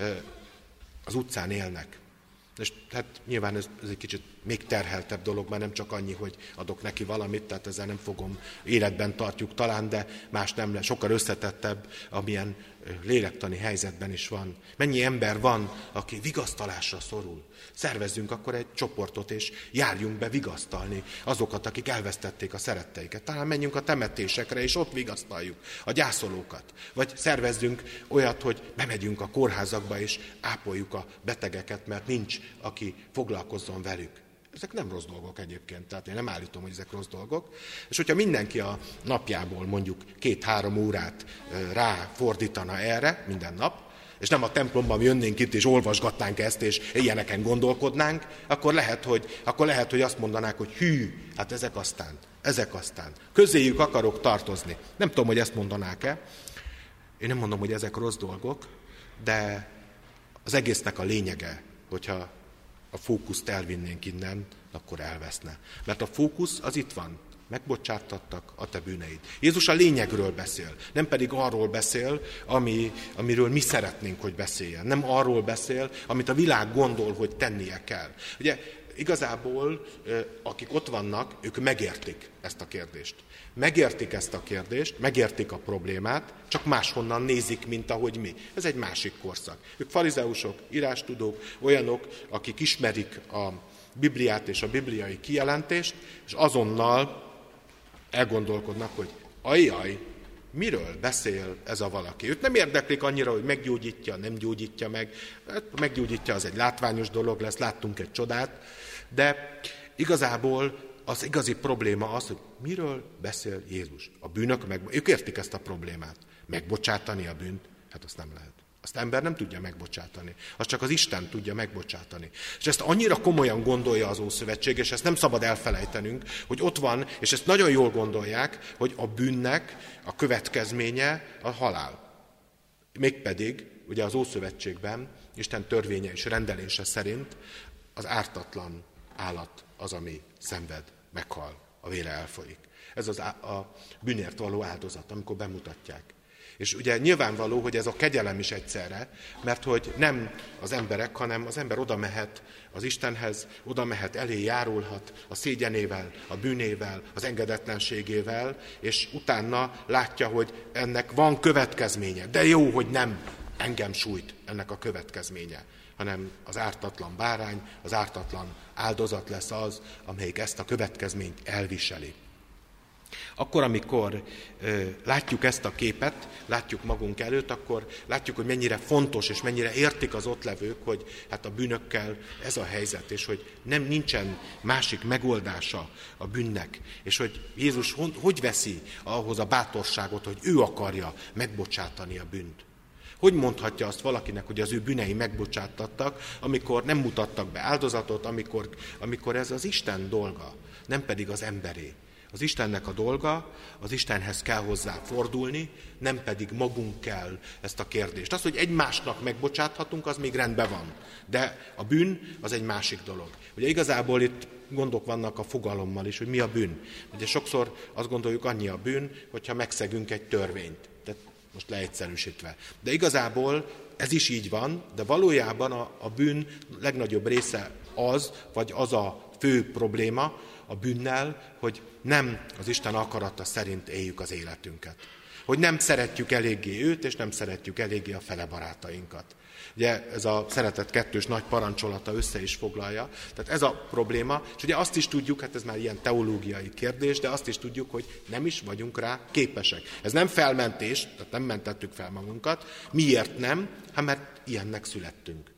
az utcán élnek. És hát nyilván ez, ez egy kicsit még terheltebb dolog, mert nem csak annyi, hogy adok neki valamit, tehát ezzel nem fogom, életben tartjuk talán, de más nem lesz. Sokkal összetettebb, amilyen lélektani helyzetben is van. Mennyi ember van, aki vigasztalásra szorul. Szervezzünk akkor egy csoportot, és járjunk be vigasztalni azokat, akik elvesztették a szeretteiket. Talán menjünk a temetésekre, és ott vigasztaljuk a gyászolókat. Vagy szervezzünk olyat, hogy bemegyünk a kórházakba, és ápoljuk a betegeket, mert nincs, aki foglalkozzon velük. Ezek nem rossz dolgok egyébként, tehát én nem állítom, hogy ezek rossz dolgok. És hogyha mindenki a napjából mondjuk két-három órát ráfordítana erre minden nap, és nem a templomban jönnénk itt, és olvasgatnánk ezt, és ilyeneken gondolkodnánk, akkor lehet, hogy, akkor lehet, hogy azt mondanák, hogy hű, hát ezek aztán, ezek aztán. Közéjük akarok tartozni. Nem tudom, hogy ezt mondanák-e. Én nem mondom, hogy ezek rossz dolgok, de az egésznek a lényege, hogyha a fókuszt elvinnénk innen, akkor elveszne. Mert a fókusz az itt van. Megbocsáttattak a te bűneid. Jézus a lényegről beszél, nem pedig arról beszél, ami, amiről mi szeretnénk, hogy beszéljen. Nem arról beszél, amit a világ gondol, hogy tennie kell. Ugye igazából, akik ott vannak, ők megértik ezt a kérdést. Megértik ezt a kérdést, megértik a problémát, csak máshonnan nézik, mint ahogy mi. Ez egy másik korszak. Ők farizeusok, írástudók, olyanok, akik ismerik a Bibliát és a bibliai kijelentést, és azonnal elgondolkodnak, hogy ajjaj, miről beszél ez a valaki. Őt nem érdeklik annyira, hogy meggyógyítja, nem gyógyítja meg. Meggyógyítja, az egy látványos dolog lesz, láttunk egy csodát, de igazából az igazi probléma az, hogy miről beszél Jézus. A bűnök, meg... ők értik ezt a problémát. Megbocsátani a bűnt, hát azt nem lehet. Azt ember nem tudja megbocsátani. Azt csak az Isten tudja megbocsátani. És ezt annyira komolyan gondolja az Ószövetség, és ezt nem szabad elfelejtenünk, hogy ott van, és ezt nagyon jól gondolják, hogy a bűnnek a következménye a halál. Mégpedig, ugye az Ószövetségben, Isten törvénye és rendelése szerint az ártatlan állat az, ami szenved, meghal, a vére elfolyik. Ez az á- a bűnért való áldozat, amikor bemutatják. És ugye nyilvánvaló, hogy ez a kegyelem is egyszerre, mert hogy nem az emberek, hanem az ember oda mehet az Istenhez, oda mehet, elé járulhat a szégyenével, a bűnével, az engedetlenségével, és utána látja, hogy ennek van következménye. De jó, hogy nem engem sújt ennek a következménye, hanem az ártatlan bárány, az ártatlan áldozat lesz az, amelyik ezt a következményt elviseli. Akkor, amikor ö, látjuk ezt a képet, látjuk magunk előtt, akkor látjuk, hogy mennyire fontos és mennyire értik az ott levők, hogy hát a bűnökkel ez a helyzet, és hogy nem nincsen másik megoldása a bűnnek, és hogy Jézus hogy, hogy veszi ahhoz a bátorságot, hogy ő akarja megbocsátani a bűnt. Hogy mondhatja azt valakinek, hogy az ő bűnei megbocsáttattak, amikor nem mutattak be áldozatot, amikor, amikor ez az Isten dolga, nem pedig az emberé. Az Istennek a dolga, az Istenhez kell hozzá fordulni, nem pedig magunk kell ezt a kérdést. Az, hogy egymásnak megbocsáthatunk, az még rendben van. De a bűn az egy másik dolog. Ugye igazából itt gondok vannak a fogalommal is, hogy mi a bűn. Ugye sokszor azt gondoljuk, annyi a bűn, hogyha megszegünk egy törvényt. Tehát most leegyszerűsítve. De igazából ez is így van, de valójában a, a bűn legnagyobb része az, vagy az a fő probléma a bűnnel, hogy nem az Isten akarata szerint éljük az életünket. Hogy nem szeretjük eléggé őt, és nem szeretjük eléggé a fele barátainkat. Ugye ez a szeretet kettős nagy parancsolata össze is foglalja. Tehát ez a probléma, és ugye azt is tudjuk, hát ez már ilyen teológiai kérdés, de azt is tudjuk, hogy nem is vagyunk rá képesek. Ez nem felmentés, tehát nem mentettük fel magunkat. Miért nem? Hát mert ilyennek születtünk.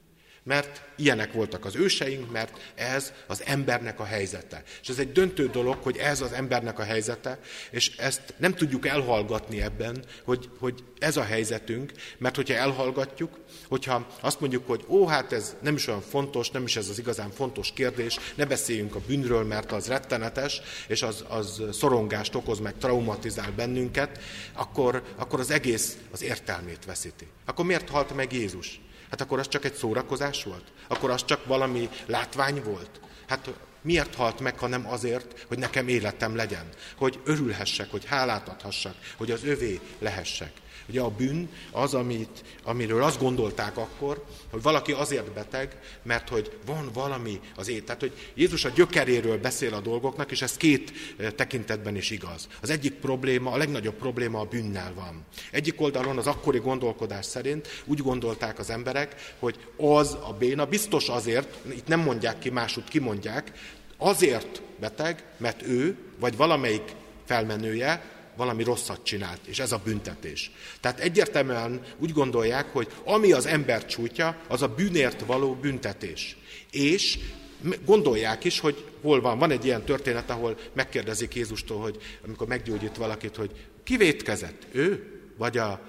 Mert ilyenek voltak az őseink, mert ez az embernek a helyzete. És ez egy döntő dolog, hogy ez az embernek a helyzete, és ezt nem tudjuk elhallgatni ebben, hogy, hogy ez a helyzetünk, mert hogyha elhallgatjuk, hogyha azt mondjuk, hogy ó, hát ez nem is olyan fontos, nem is ez az igazán fontos kérdés, ne beszéljünk a bűnről, mert az rettenetes, és az, az szorongást okoz, meg traumatizál bennünket, akkor, akkor az egész az értelmét veszíti. Akkor miért halt meg Jézus? Hát akkor az csak egy szórakozás volt? Akkor az csak valami látvány volt? Hát miért halt meg, ha nem azért, hogy nekem életem legyen? Hogy örülhessek, hogy hálát adhassak, hogy az övé lehessek. Ugye a bűn az, amit, amiről azt gondolták akkor, hogy valaki azért beteg, mert hogy van valami az élet. Tehát, hogy Jézus a gyökeréről beszél a dolgoknak, és ez két tekintetben is igaz. Az egyik probléma, a legnagyobb probléma a bűnnel van. Egyik oldalon az akkori gondolkodás szerint úgy gondolták az emberek, hogy az a béna biztos azért, itt nem mondják ki, másút kimondják, azért beteg, mert ő, vagy valamelyik felmenője, valami rosszat csinált, és ez a büntetés. Tehát egyértelműen úgy gondolják, hogy ami az ember csújtja, az a bűnért való büntetés. És gondolják is, hogy hol van. Van egy ilyen történet, ahol megkérdezik Jézustól, hogy amikor meggyógyít valakit, hogy ki vétkezett? Ő? Vagy a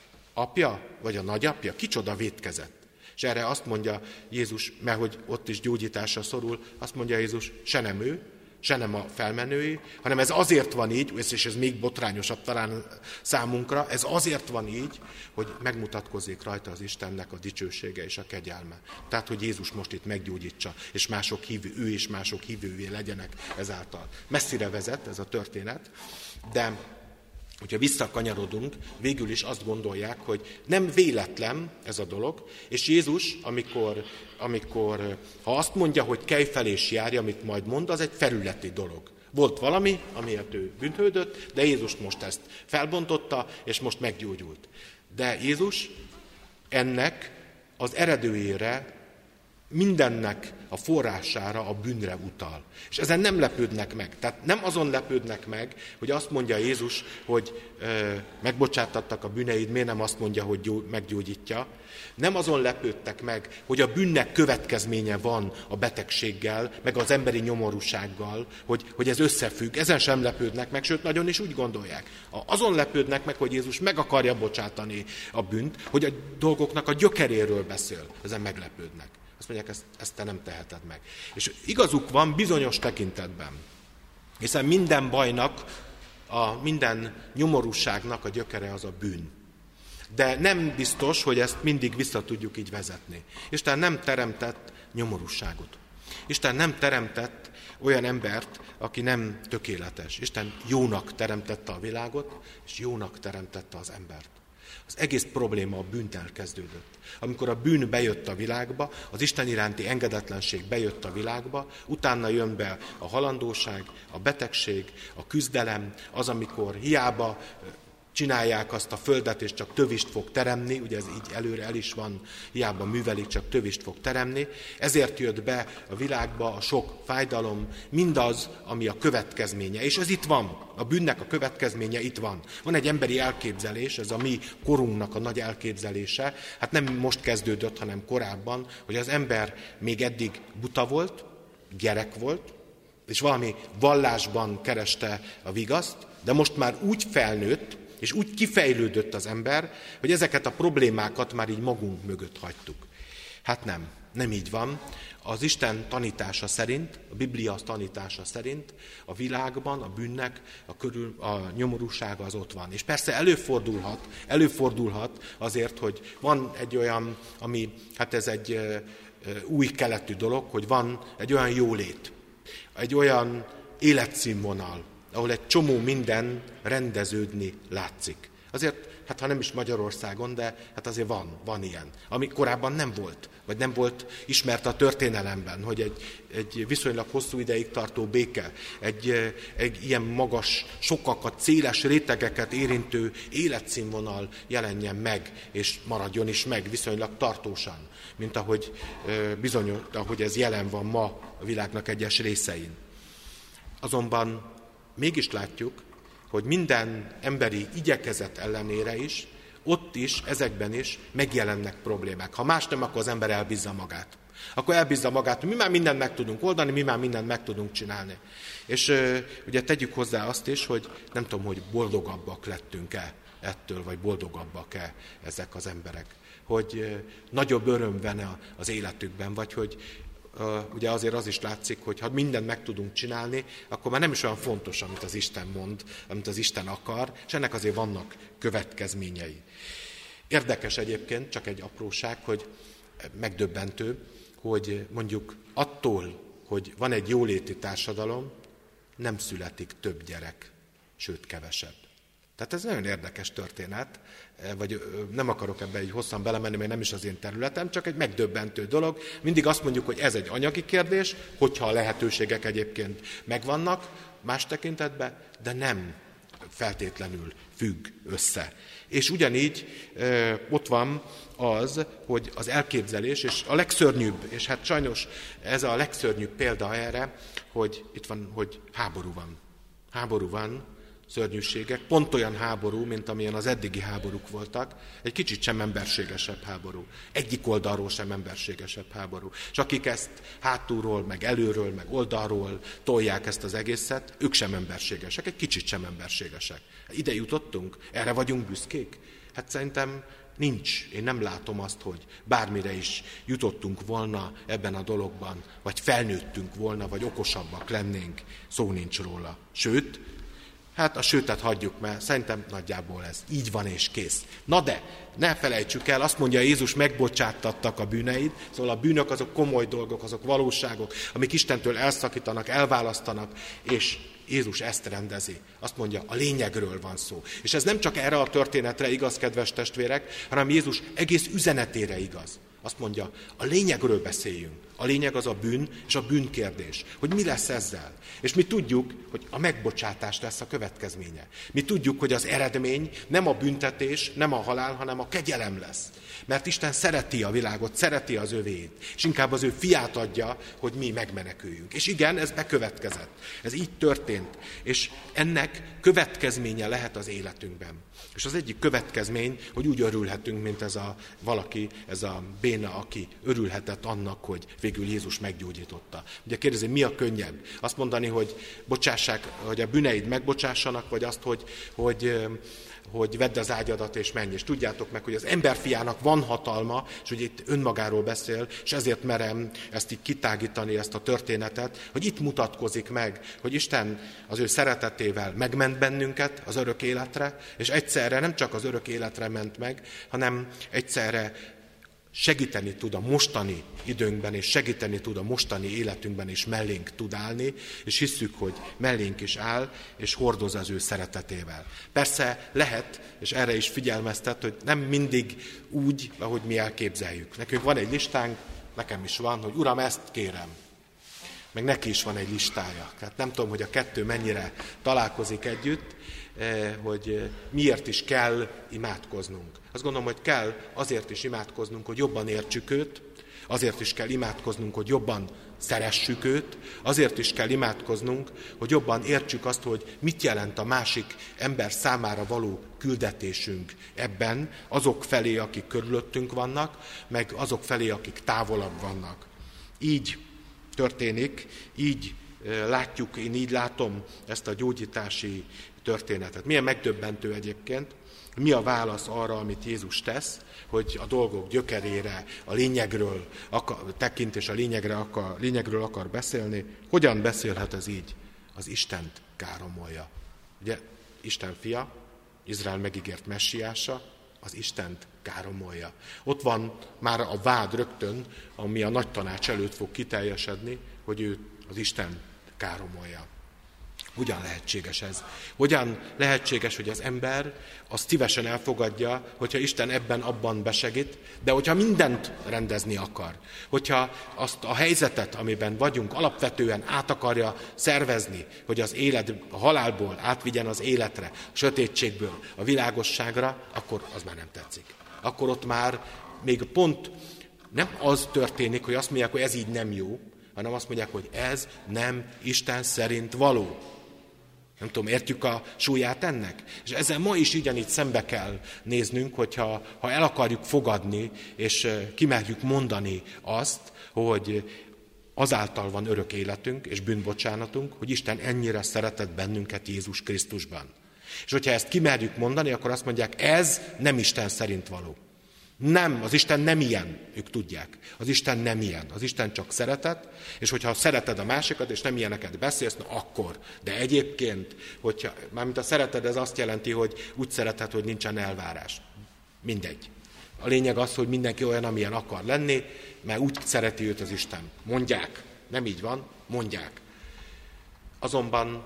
apja? Vagy a nagyapja? Kicsoda vétkezett? És erre azt mondja Jézus, mert hogy ott is gyógyításra szorul, azt mondja Jézus, se nem ő, se nem a felmenői, hanem ez azért van így, és ez még botrányosabb talán számunkra, ez azért van így, hogy megmutatkozzék rajta az Istennek a dicsősége és a kegyelme. Tehát, hogy Jézus most itt meggyógyítsa, és mások hívő, ő és mások hívővé legyenek ezáltal. Messzire vezet ez a történet, de hogyha visszakanyarodunk, végül is azt gondolják, hogy nem véletlen ez a dolog, és Jézus, amikor, amikor ha azt mondja, hogy kelj fel és járj, amit majd mond, az egy felületi dolog. Volt valami, amiért ő bűnhődött, de Jézus most ezt felbontotta, és most meggyógyult. De Jézus ennek az eredőjére, mindennek a forrására, a bűnre utal. És ezen nem lepődnek meg. Tehát nem azon lepődnek meg, hogy azt mondja Jézus, hogy ö, megbocsátattak a bűneid, miért nem azt mondja, hogy gyó, meggyógyítja. Nem azon lepődtek meg, hogy a bűnnek következménye van a betegséggel, meg az emberi nyomorúsággal, hogy, hogy ez összefügg. Ezen sem lepődnek meg, sőt, nagyon is úgy gondolják. Azon lepődnek meg, hogy Jézus meg akarja bocsátani a bűnt, hogy a dolgoknak a gyökeréről beszél. Ezen meglepődnek. Azt mondják, ezt, ezt te nem teheted meg. És igazuk van bizonyos tekintetben. Hiszen minden bajnak, a minden nyomorúságnak a gyökere az a bűn. De nem biztos, hogy ezt mindig vissza tudjuk így vezetni. Isten nem teremtett nyomorúságot. Isten nem teremtett olyan embert, aki nem tökéletes. Isten jónak teremtette a világot, és jónak teremtette az embert. Az egész probléma a bűntől kezdődött. Amikor a bűn bejött a világba, az Isten iránti engedetlenség bejött a világba, utána jön be a halandóság, a betegség, a küzdelem, az, amikor hiába csinálják azt a földet, és csak tövist fog teremni, ugye ez így előre el is van, hiába művelik, csak tövist fog teremni. Ezért jött be a világba a sok fájdalom, mindaz, ami a következménye. És ez itt van, a bűnnek a következménye itt van. Van egy emberi elképzelés, ez a mi korunknak a nagy elképzelése, hát nem most kezdődött, hanem korábban, hogy az ember még eddig buta volt, gyerek volt, és valami vallásban kereste a vigaszt, de most már úgy felnőtt, és úgy kifejlődött az ember, hogy ezeket a problémákat már így magunk mögött hagytuk. Hát nem, nem így van. Az Isten tanítása szerint, a Biblia tanítása szerint a világban a bűnnek a, körül, a nyomorúsága az ott van. És persze előfordulhat, előfordulhat azért, hogy van egy olyan, ami, hát ez egy új keletű dolog, hogy van egy olyan jólét, egy olyan életszínvonal, ahol egy csomó minden rendeződni látszik. Azért, hát ha nem is Magyarországon, de hát azért van, van ilyen, ami korábban nem volt, vagy nem volt ismert a történelemben, hogy egy, egy viszonylag hosszú ideig tartó béke, egy, egy ilyen magas, sokakat, széles rétegeket érintő életszínvonal jelenjen meg, és maradjon is meg viszonylag tartósan, mint ahogy, bizony, ahogy ez jelen van ma a világnak egyes részein. Azonban mégis látjuk, hogy minden emberi igyekezet ellenére is ott is, ezekben is megjelennek problémák. Ha más nem, akkor az ember elbízza magát. Akkor elbízza magát, hogy mi már mindent meg tudunk oldani, mi már mindent meg tudunk csinálni. És uh, ugye tegyük hozzá azt is, hogy nem tudom, hogy boldogabbak lettünk-e ettől, vagy boldogabbak-e ezek az emberek. Hogy uh, nagyobb öröm van az életükben, vagy hogy uh, ugye azért az is látszik, hogy ha mindent meg tudunk csinálni, akkor már nem is olyan fontos, amit az Isten mond, amit az Isten akar, és ennek azért vannak következményei. Érdekes egyébként, csak egy apróság, hogy megdöbbentő, hogy mondjuk attól, hogy van egy jóléti társadalom, nem születik több gyerek, sőt kevesebb. Tehát ez nagyon érdekes történet, vagy nem akarok ebbe így hosszan belemenni, mert nem is az én területem, csak egy megdöbbentő dolog. Mindig azt mondjuk, hogy ez egy anyagi kérdés, hogyha a lehetőségek egyébként megvannak más tekintetben, de nem feltétlenül függ össze. És ugyanígy e, ott van az, hogy az elképzelés, és a legszörnyűbb, és hát sajnos ez a legszörnyűbb példa erre, hogy itt van, hogy háború van. Háború van, szörnyűségek, pont olyan háború, mint amilyen az eddigi háborúk voltak, egy kicsit sem emberségesebb háború. Egyik oldalról sem emberségesebb háború. És akik ezt hátulról, meg előről, meg oldalról tolják ezt az egészet, ők sem emberségesek, egy kicsit sem emberségesek. Ide jutottunk? Erre vagyunk büszkék? Hát szerintem nincs. Én nem látom azt, hogy bármire is jutottunk volna ebben a dologban, vagy felnőttünk volna, vagy okosabbak lennénk, szó nincs róla. Sőt, hát a sőtet hagyjuk, mert szerintem nagyjából ez így van és kész. Na de, ne felejtsük el, azt mondja Jézus, megbocsáttattak a bűneid, szóval a bűnök azok komoly dolgok, azok valóságok, amik Istentől elszakítanak, elválasztanak, és Jézus ezt rendezi. Azt mondja, a lényegről van szó. És ez nem csak erre a történetre igaz, kedves testvérek, hanem Jézus egész üzenetére igaz. Azt mondja, a lényegről beszéljünk. A lényeg az a bűn és a bűnkérdés. Hogy mi lesz ezzel? És mi tudjuk, hogy a megbocsátás lesz a következménye. Mi tudjuk, hogy az eredmény nem a büntetés, nem a halál, hanem a kegyelem lesz. Mert Isten szereti a világot, szereti az övéit. És inkább az ő fiát adja, hogy mi megmeneküljünk. És igen, ez bekövetkezett. Ez így történt. És ennek következménye lehet az életünkben. És az egyik következmény, hogy úgy örülhetünk, mint ez a valaki, ez a béna, aki örülhetett annak, hogy végül Jézus meggyógyította. Ugye kérdezi, mi a könnyebb? Azt mondani, hogy bocsássák, hogy a bűneid megbocsássanak, vagy azt, hogy, hogy, hogy vedd az ágyadat és menj. És tudjátok meg, hogy az emberfiának van hatalma, és hogy itt önmagáról beszél, és ezért merem ezt így kitágítani, ezt a történetet, hogy itt mutatkozik meg, hogy Isten az ő szeretetével megment bennünket az örök életre, és egyszerre nem csak az örök életre ment meg, hanem egyszerre segíteni tud a mostani időnkben, és segíteni tud a mostani életünkben, és mellénk tud állni, és hisszük, hogy mellénk is áll, és hordoz az ő szeretetével. Persze lehet, és erre is figyelmeztet, hogy nem mindig úgy, ahogy mi elképzeljük. Nekünk van egy listánk, nekem is van, hogy Uram, ezt kérem. Meg neki is van egy listája. Tehát nem tudom, hogy a kettő mennyire találkozik együtt, hogy miért is kell imádkoznunk. Azt gondolom, hogy kell azért is imádkoznunk, hogy jobban értsük őt, azért is kell imádkoznunk, hogy jobban szeressük őt, azért is kell imádkoznunk, hogy jobban értsük azt, hogy mit jelent a másik ember számára való küldetésünk ebben, azok felé, akik körülöttünk vannak, meg azok felé, akik távolabb vannak. Így történik, így látjuk, én így látom ezt a gyógyítási történetet. Milyen megdöbbentő egyébként, mi a válasz arra, amit Jézus tesz, hogy a dolgok gyökerére, a lényegről akar, tekint, és a lényegre akar, lényegről akar beszélni. Hogyan beszélhet ez így? Az Istent káromolja. Ugye Isten fia, Izrael megígért messiása, az Istent káromolja. Ott van már a vád rögtön, ami a nagy tanács előtt fog kiteljesedni, hogy ő az Isten káromolja. Hogyan lehetséges ez? Hogyan lehetséges, hogy az ember azt szívesen elfogadja, hogyha Isten ebben, abban besegít, de hogyha mindent rendezni akar, hogyha azt a helyzetet, amiben vagyunk, alapvetően át akarja szervezni, hogy az élet, a halálból átvigyen az életre, a sötétségből a világosságra, akkor az már nem tetszik. Akkor ott már még pont nem az történik, hogy azt mondják, hogy ez így nem jó, hanem azt mondják, hogy ez nem Isten szerint való. Nem tudom, értjük a súlyát ennek? És ezzel ma is ugyanígy szembe kell néznünk, hogyha ha el akarjuk fogadni, és kimerjük mondani azt, hogy azáltal van örök életünk és bűnbocsánatunk, hogy Isten ennyire szeretett bennünket Jézus Krisztusban. És hogyha ezt kimerjük mondani, akkor azt mondják, ez nem Isten szerint való. Nem, az Isten nem ilyen, ők tudják. Az Isten nem ilyen. Az Isten csak szeretet, és hogyha szereted a másikat, és nem ilyeneket beszélsz, na akkor. De egyébként, hogyha, mármint a szereted, ez azt jelenti, hogy úgy szereted, hogy nincsen elvárás. Mindegy. A lényeg az, hogy mindenki olyan, amilyen akar lenni, mert úgy szereti őt az Isten. Mondják. Nem így van, mondják. Azonban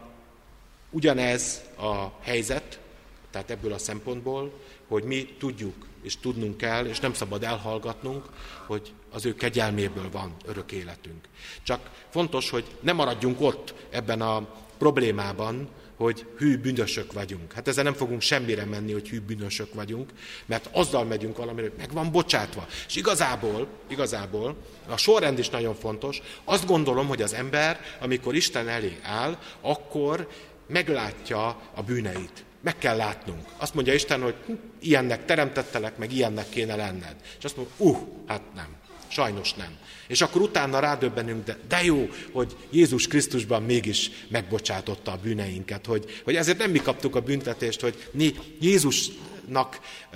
ugyanez a helyzet, tehát ebből a szempontból, hogy mi tudjuk, és tudnunk kell, és nem szabad elhallgatnunk, hogy az ő kegyelméből van örök életünk. Csak fontos, hogy ne maradjunk ott ebben a problémában, hogy hű bűnösök vagyunk. Hát ezzel nem fogunk semmire menni, hogy hű bűnösök vagyunk, mert azzal megyünk valamire, hogy meg van bocsátva. És igazából, igazából, a sorrend is nagyon fontos, azt gondolom, hogy az ember, amikor Isten elé áll, akkor meglátja a bűneit. Meg kell látnunk. Azt mondja Isten, hogy hm, ilyennek teremtettelek, meg ilyennek kéne lenned. És azt mondja, uh, hát nem. Sajnos nem. És akkor utána rádöbbenünk, de, de jó, hogy Jézus Krisztusban mégis megbocsátotta a bűneinket, hogy, hogy ezért nem mi kaptuk a büntetést, hogy mi Jézusnak,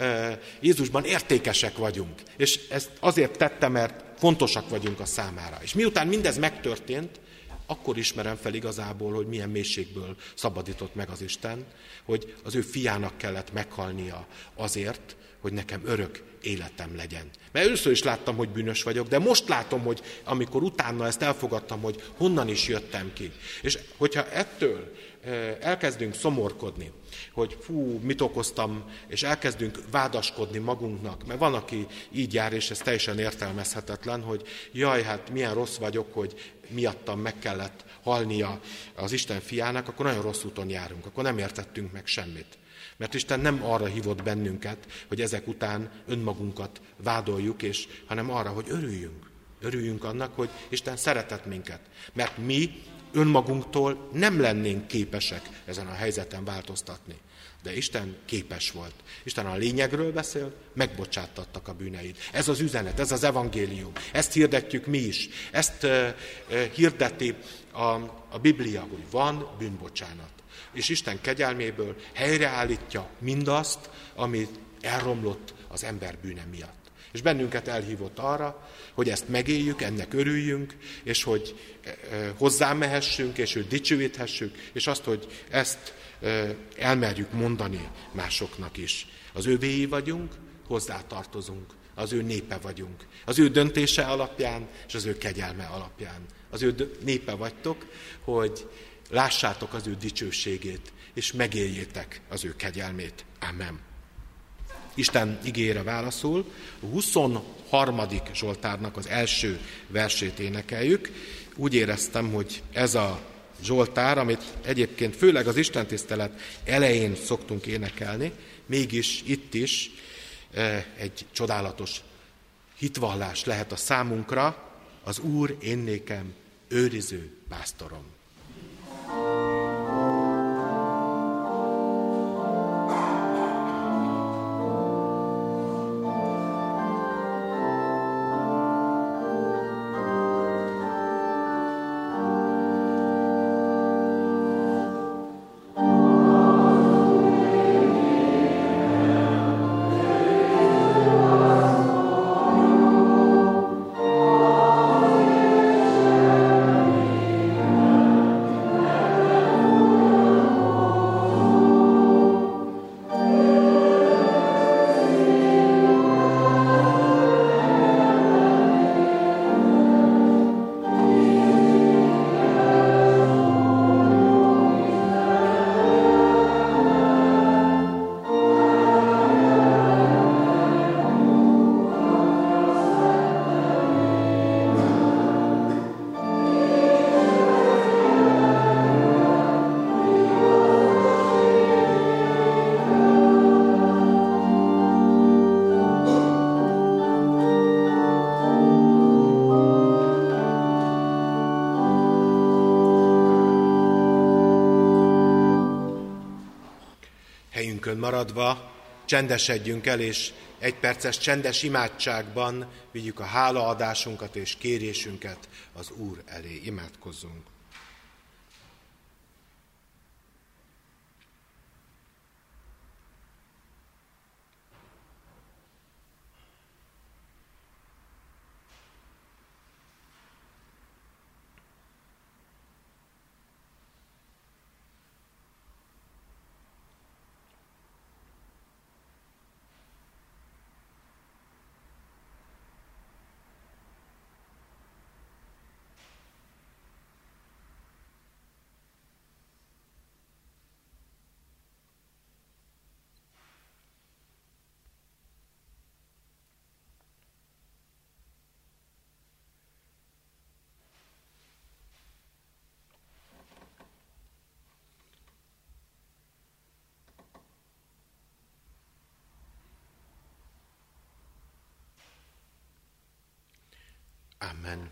Jézusban értékesek vagyunk. És ezt azért tette, mert fontosak vagyunk a számára. És miután mindez megtörtént, akkor ismerem fel igazából, hogy milyen mélységből szabadított meg az Isten, hogy az ő fiának kellett meghalnia azért, hogy nekem örök életem legyen. Mert először is láttam, hogy bűnös vagyok, de most látom, hogy amikor utána ezt elfogadtam, hogy honnan is jöttem ki. És hogyha ettől elkezdünk szomorkodni, hogy fú, mit okoztam, és elkezdünk vádaskodni magunknak, mert van, aki így jár, és ez teljesen értelmezhetetlen, hogy jaj, hát milyen rossz vagyok, hogy miattam meg kellett halnia az Isten fiának, akkor nagyon rossz úton járunk, akkor nem értettünk meg semmit. Mert Isten nem arra hívott bennünket, hogy ezek után önmagunkat vádoljuk, és, hanem arra, hogy örüljünk. Örüljünk annak, hogy Isten szeretett minket. Mert mi önmagunktól nem lennénk képesek ezen a helyzeten változtatni. De Isten képes volt. Isten a lényegről beszél, megbocsátattak a bűneid. Ez az üzenet, ez az evangélium. Ezt hirdetjük mi is. Ezt uh, uh, hirdeti a, a Biblia, hogy van bűnbocsánat. És Isten kegyelméből helyreállítja mindazt, ami elromlott az ember bűne miatt. És bennünket elhívott arra, hogy ezt megéljük, ennek örüljünk, és hogy hozzámehessünk, és őt dicsőíthessük, és azt, hogy ezt elmerjük mondani másoknak is. Az övéi vagyunk, hozzátartozunk, az ő népe vagyunk. Az ő döntése alapján, és az ő kegyelme alapján. Az ő népe vagytok, hogy lássátok az ő dicsőségét, és megéljétek az ő kegyelmét. Amen. Isten igére válaszul, a huszonharmadik Zsoltárnak az első versét énekeljük. Úgy éreztem, hogy ez a Zsoltár, amit egyébként főleg az istentisztelet elején szoktunk énekelni, mégis itt is egy csodálatos hitvallás lehet a számunkra, az Úr én nékem őriző pásztorom. Oh helyünkön maradva csendesedjünk el, és egy perces csendes imádságban vigyük a hálaadásunkat és kérésünket az Úr elé. Imádkozzunk. Amen.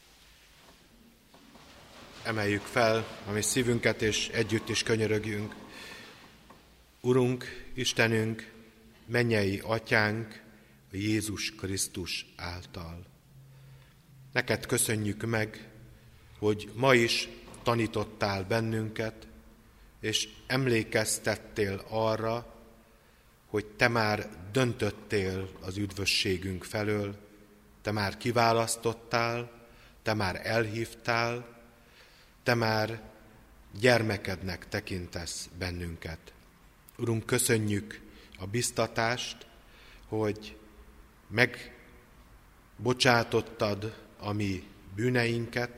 Emeljük fel a mi szívünket, és együtt is könyörögjünk. Urunk, Istenünk, mennyei Atyánk, a Jézus Krisztus által. Neked köszönjük meg, hogy ma is tanítottál bennünket, és emlékeztettél arra, hogy te már döntöttél az üdvösségünk felől, te már kiválasztottál, te már elhívtál, te már gyermekednek tekintesz bennünket. Urunk, köszönjük a biztatást, hogy megbocsátottad a mi bűneinket,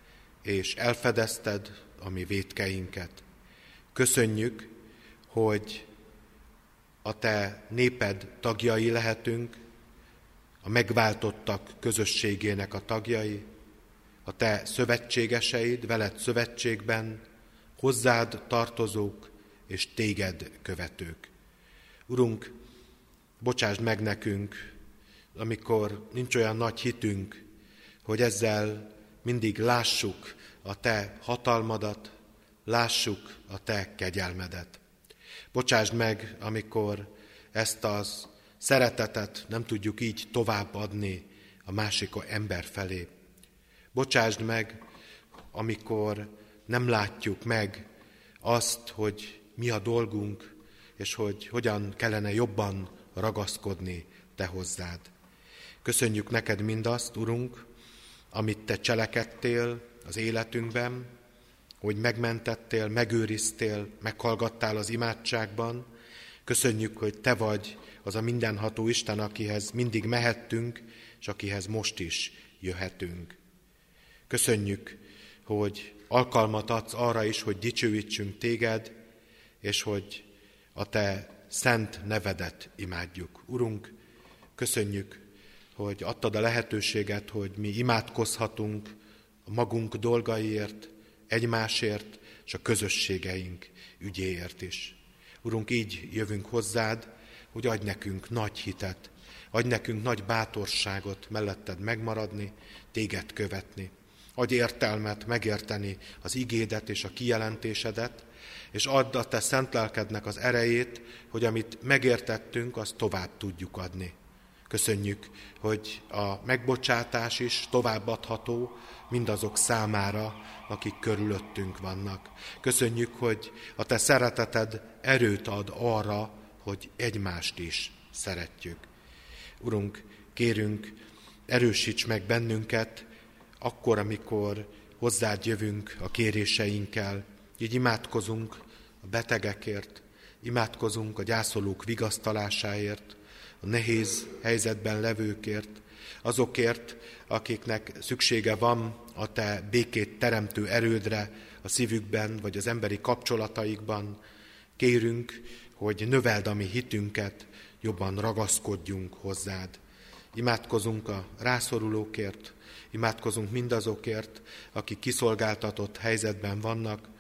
és elfedezted a mi vétkeinket. Köszönjük, hogy a te néped tagjai lehetünk, a megváltottak közösségének a tagjai, a te szövetségeseid, veled szövetségben, hozzád tartozók és téged követők. Urunk, bocsásd meg nekünk, amikor nincs olyan nagy hitünk, hogy ezzel mindig lássuk a te hatalmadat, lássuk a te kegyelmedet. Bocsásd meg, amikor ezt az szeretetet nem tudjuk így továbbadni a másik ember felé. Bocsásd meg, amikor nem látjuk meg azt, hogy mi a dolgunk, és hogy hogyan kellene jobban ragaszkodni te hozzád. Köszönjük neked mindazt, Urunk, amit te cselekedtél az életünkben, hogy megmentettél, megőriztél, meghallgattál az imádságban. Köszönjük, hogy te vagy az a mindenható Isten, akihez mindig mehettünk, és akihez most is jöhetünk. Köszönjük, hogy alkalmat adsz arra is, hogy dicsőítsünk téged, és hogy a te szent nevedet imádjuk. Urunk, köszönjük, hogy adtad a lehetőséget, hogy mi imádkozhatunk a magunk dolgaiért, egymásért, és a közösségeink ügyéért is. Urunk, így jövünk hozzád, hogy adj nekünk nagy hitet, adj nekünk nagy bátorságot melletted megmaradni, téged követni. Adj értelmet megérteni az igédet és a kijelentésedet, és add a te szent lelkednek az erejét, hogy amit megértettünk, azt tovább tudjuk adni. Köszönjük, hogy a megbocsátás is továbbadható mindazok számára, akik körülöttünk vannak. Köszönjük, hogy a te szereteted erőt ad arra, hogy egymást is szeretjük. Urunk, kérünk, erősíts meg bennünket, akkor, amikor hozzád jövünk a kéréseinkkel. Így imádkozunk a betegekért, imádkozunk a gyászolók vigasztalásáért, a nehéz helyzetben levőkért, azokért, akiknek szüksége van a te békét teremtő erődre a szívükben, vagy az emberi kapcsolataikban. Kérünk, hogy növeld a mi hitünket, jobban ragaszkodjunk hozzád. Imádkozunk a rászorulókért, imádkozunk mindazokért, akik kiszolgáltatott helyzetben vannak,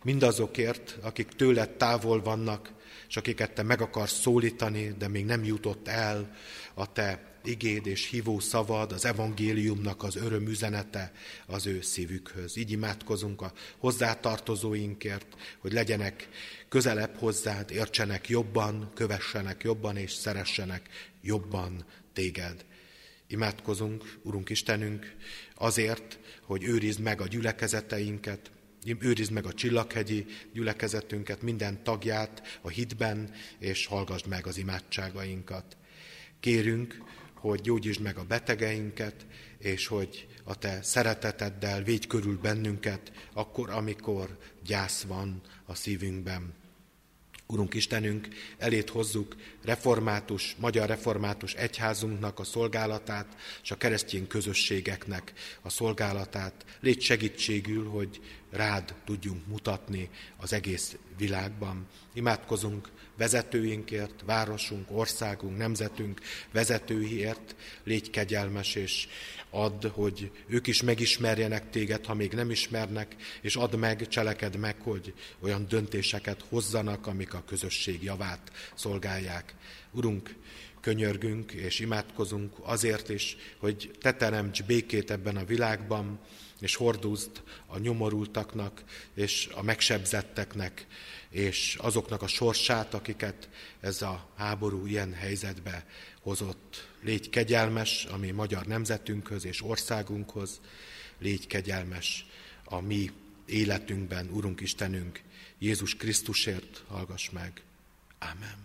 mindazokért, akik tőled távol vannak, és akiket te meg akarsz szólítani, de még nem jutott el a te igéd és hívó szavad, az evangéliumnak az öröm üzenete az ő szívükhöz. Így imádkozunk a hozzátartozóinkért, hogy legyenek közelebb hozzád, értsenek jobban, kövessenek jobban és szeressenek jobban téged. Imádkozunk, Urunk Istenünk, azért, hogy őrizd meg a gyülekezeteinket, őrizd meg a Csillaghegyi gyülekezetünket, minden tagját a hitben, és hallgasd meg az imádságainkat. Kérünk, hogy gyógyítsd meg a betegeinket, és hogy a te szereteteddel védj körül bennünket, akkor, amikor gyász van a szívünkben. Urunk Istenünk, elét hozzuk református, magyar református egyházunknak a szolgálatát, és a keresztény közösségeknek a szolgálatát. Légy segítségül, hogy rád tudjunk mutatni az egész világban. Imádkozunk vezetőinkért, városunk, országunk, nemzetünk vezetőiért, légy kegyelmes, és add, hogy ők is megismerjenek téged, ha még nem ismernek, és add meg, cselekedd meg, hogy olyan döntéseket hozzanak, amik a közösség javát szolgálják. Urunk, könyörgünk és imádkozunk azért is, hogy te teremts békét ebben a világban, és hordozd a nyomorultaknak, és a megsebzetteknek, és azoknak a sorsát, akiket ez a háború ilyen helyzetbe hozott. Légy kegyelmes a mi magyar nemzetünkhöz és országunkhoz, légy kegyelmes a mi életünkben, Urunk Istenünk, Jézus Krisztusért hallgass meg. Ámen.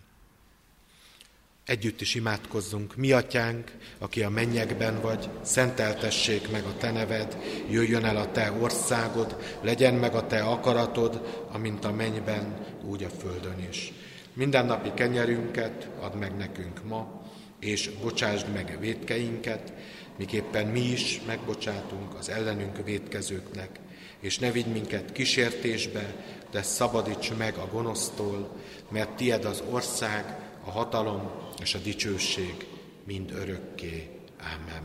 Együtt is imádkozzunk. Mi atyánk, aki a mennyekben vagy, szenteltessék meg a te neved, jöjjön el a te országod, legyen meg a te akaratod, amint a mennyben, úgy a földön is. Mindennapi kenyerünket add meg nekünk ma, és bocsásd meg vétkeinket, miképpen mi is megbocsátunk az ellenünk vétkezőknek, és ne vigy minket kísértésbe, de szabadíts meg a gonosztól, mert tied az ország, a hatalom és a dicsőség mind örökké. Ámen.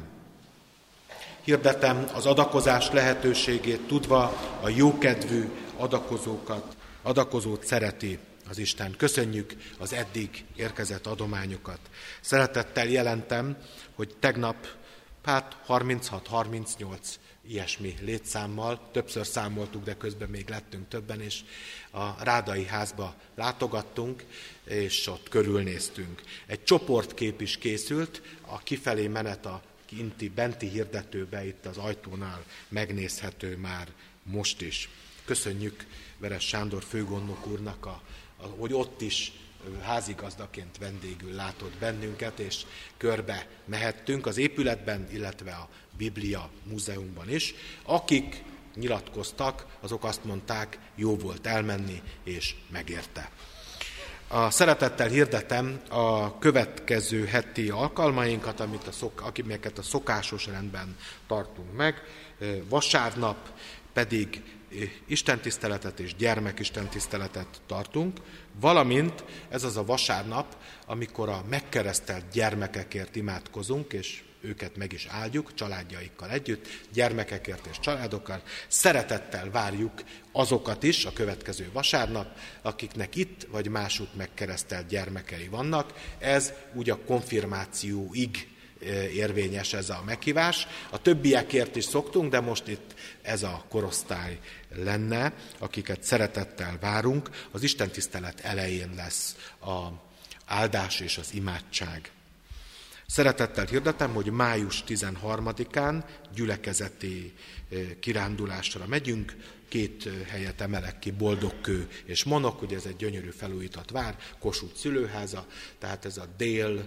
Hirdetem az adakozás lehetőségét, tudva a jókedvű adakozókat, adakozót szereti az Isten. Köszönjük az eddig érkezett adományokat. Szeretettel jelentem, hogy tegnap hát harminchat harmincnyolc ilyesmi létszámmal, többször számoltuk, de közben még lettünk többen, és a Rádai házba látogattunk, és ott körülnéztünk. Egy csoportkép is készült, a kifelé menet a kinti, benti hirdetőbe, itt az ajtónál megnézhető már most is. Köszönjük Veres Sándor főgondnok úrnak, a, a, hogy ott is házigazdaként vendégül látott bennünket, és körbe mehettünk az épületben, illetve a Biblia Múzeumban is. Akik nyilatkoztak, azok azt mondták, jó volt elmenni, és megérte. A szeretettel hirdetem a következő heti alkalmainkat, amit a szok, amiket a szokásos rendben tartunk meg. Vasárnap pedig istentiszteletet és gyermekistentiszteletet tartunk, valamint ez az a vasárnap, amikor a megkeresztelt gyermekekért imádkozunk, és őket meg is áldjuk, családjaikkal együtt, gyermekekért és családokkal. Szeretettel várjuk azokat is a következő vasárnap, akiknek itt vagy másút megkeresztelt gyermekei vannak. Ez úgy a konfirmációig érvényes ez a meghívás. A többiekért is szoktunk, de most itt ez a korosztály lenne, akiket szeretettel várunk. Az istentisztelet elején lesz az áldás és az imádság. Szeretettel hirdetem, hogy május tizenharmadikán gyülekezeti kirándulásra megyünk, két helyet emelek ki, Boldogkő és Monok, ugye ez egy gyönyörű felújított vár, Kossuth szülőháza, tehát ez a dél,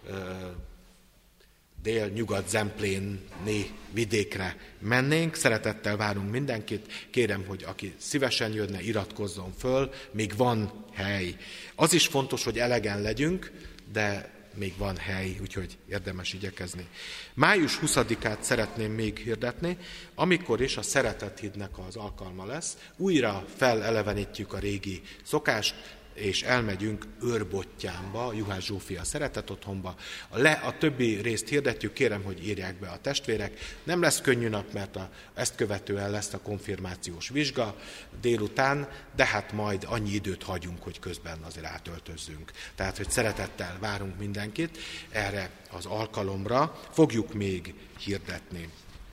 dél-nyugat-zempléni vidékre mennénk. Szeretettel várunk mindenkit, kérem, hogy aki szívesen jönne, iratkozzon föl, még van hely. Az is fontos, hogy elegen legyünk, de még van hely, úgyhogy érdemes igyekezni. május huszadikát szeretném még hirdetni, amikor is a Szeretethídnek az alkalma lesz. Újra felelevenítjük a régi szokást, és elmegyünk Őrbottyánba, Juhász Zsófia szeretett otthonba. A, le, a többi részt hirdetjük, kérem, hogy írják be a testvérek. Nem lesz könnyű nap, mert a, ezt követően lesz a konfirmációs vizsga délután, de hát majd annyi időt hagyunk, hogy közben azért átöltözzünk. Tehát, hogy szeretettel várunk mindenkit erre az alkalomra, fogjuk még hirdetni.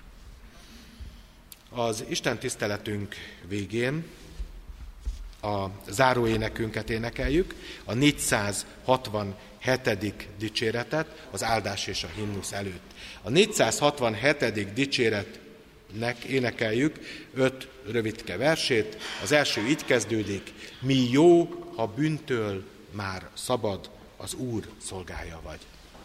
Az Isten tiszteletünk végén a záróénekünket énekeljük, a négyszázhatvanhetedik dicséretet az áldás és a himnusz előtt. A négyszázhatvanhetedik dicséretnek énekeljük öt rövidke versét. Az első így kezdődik: mi jó, ha bűntől már szabad, az Úr szolgája vagy.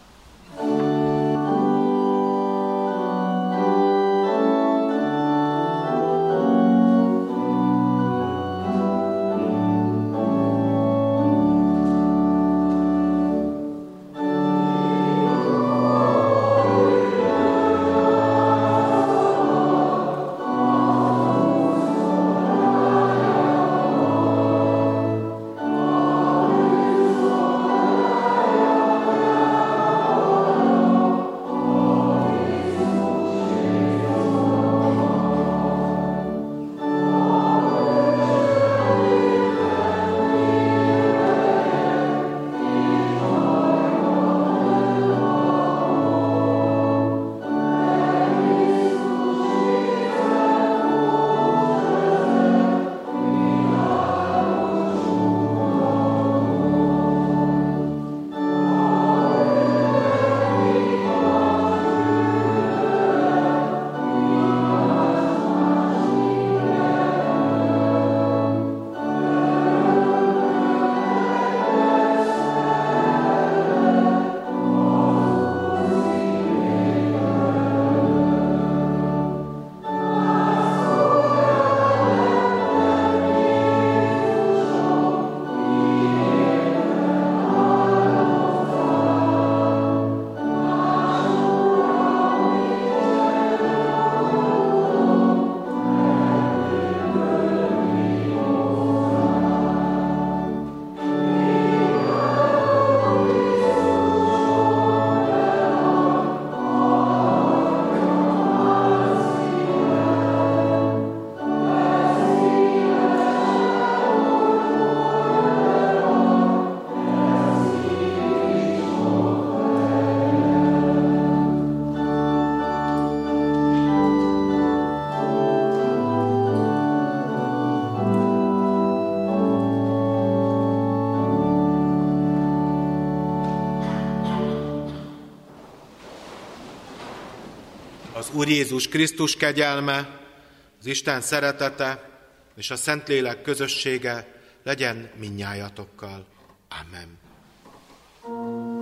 Az Úr Jézus Krisztus kegyelme, az Isten szeretete és a Szentlélek közössége legyen mindnyájatokkal. Amen.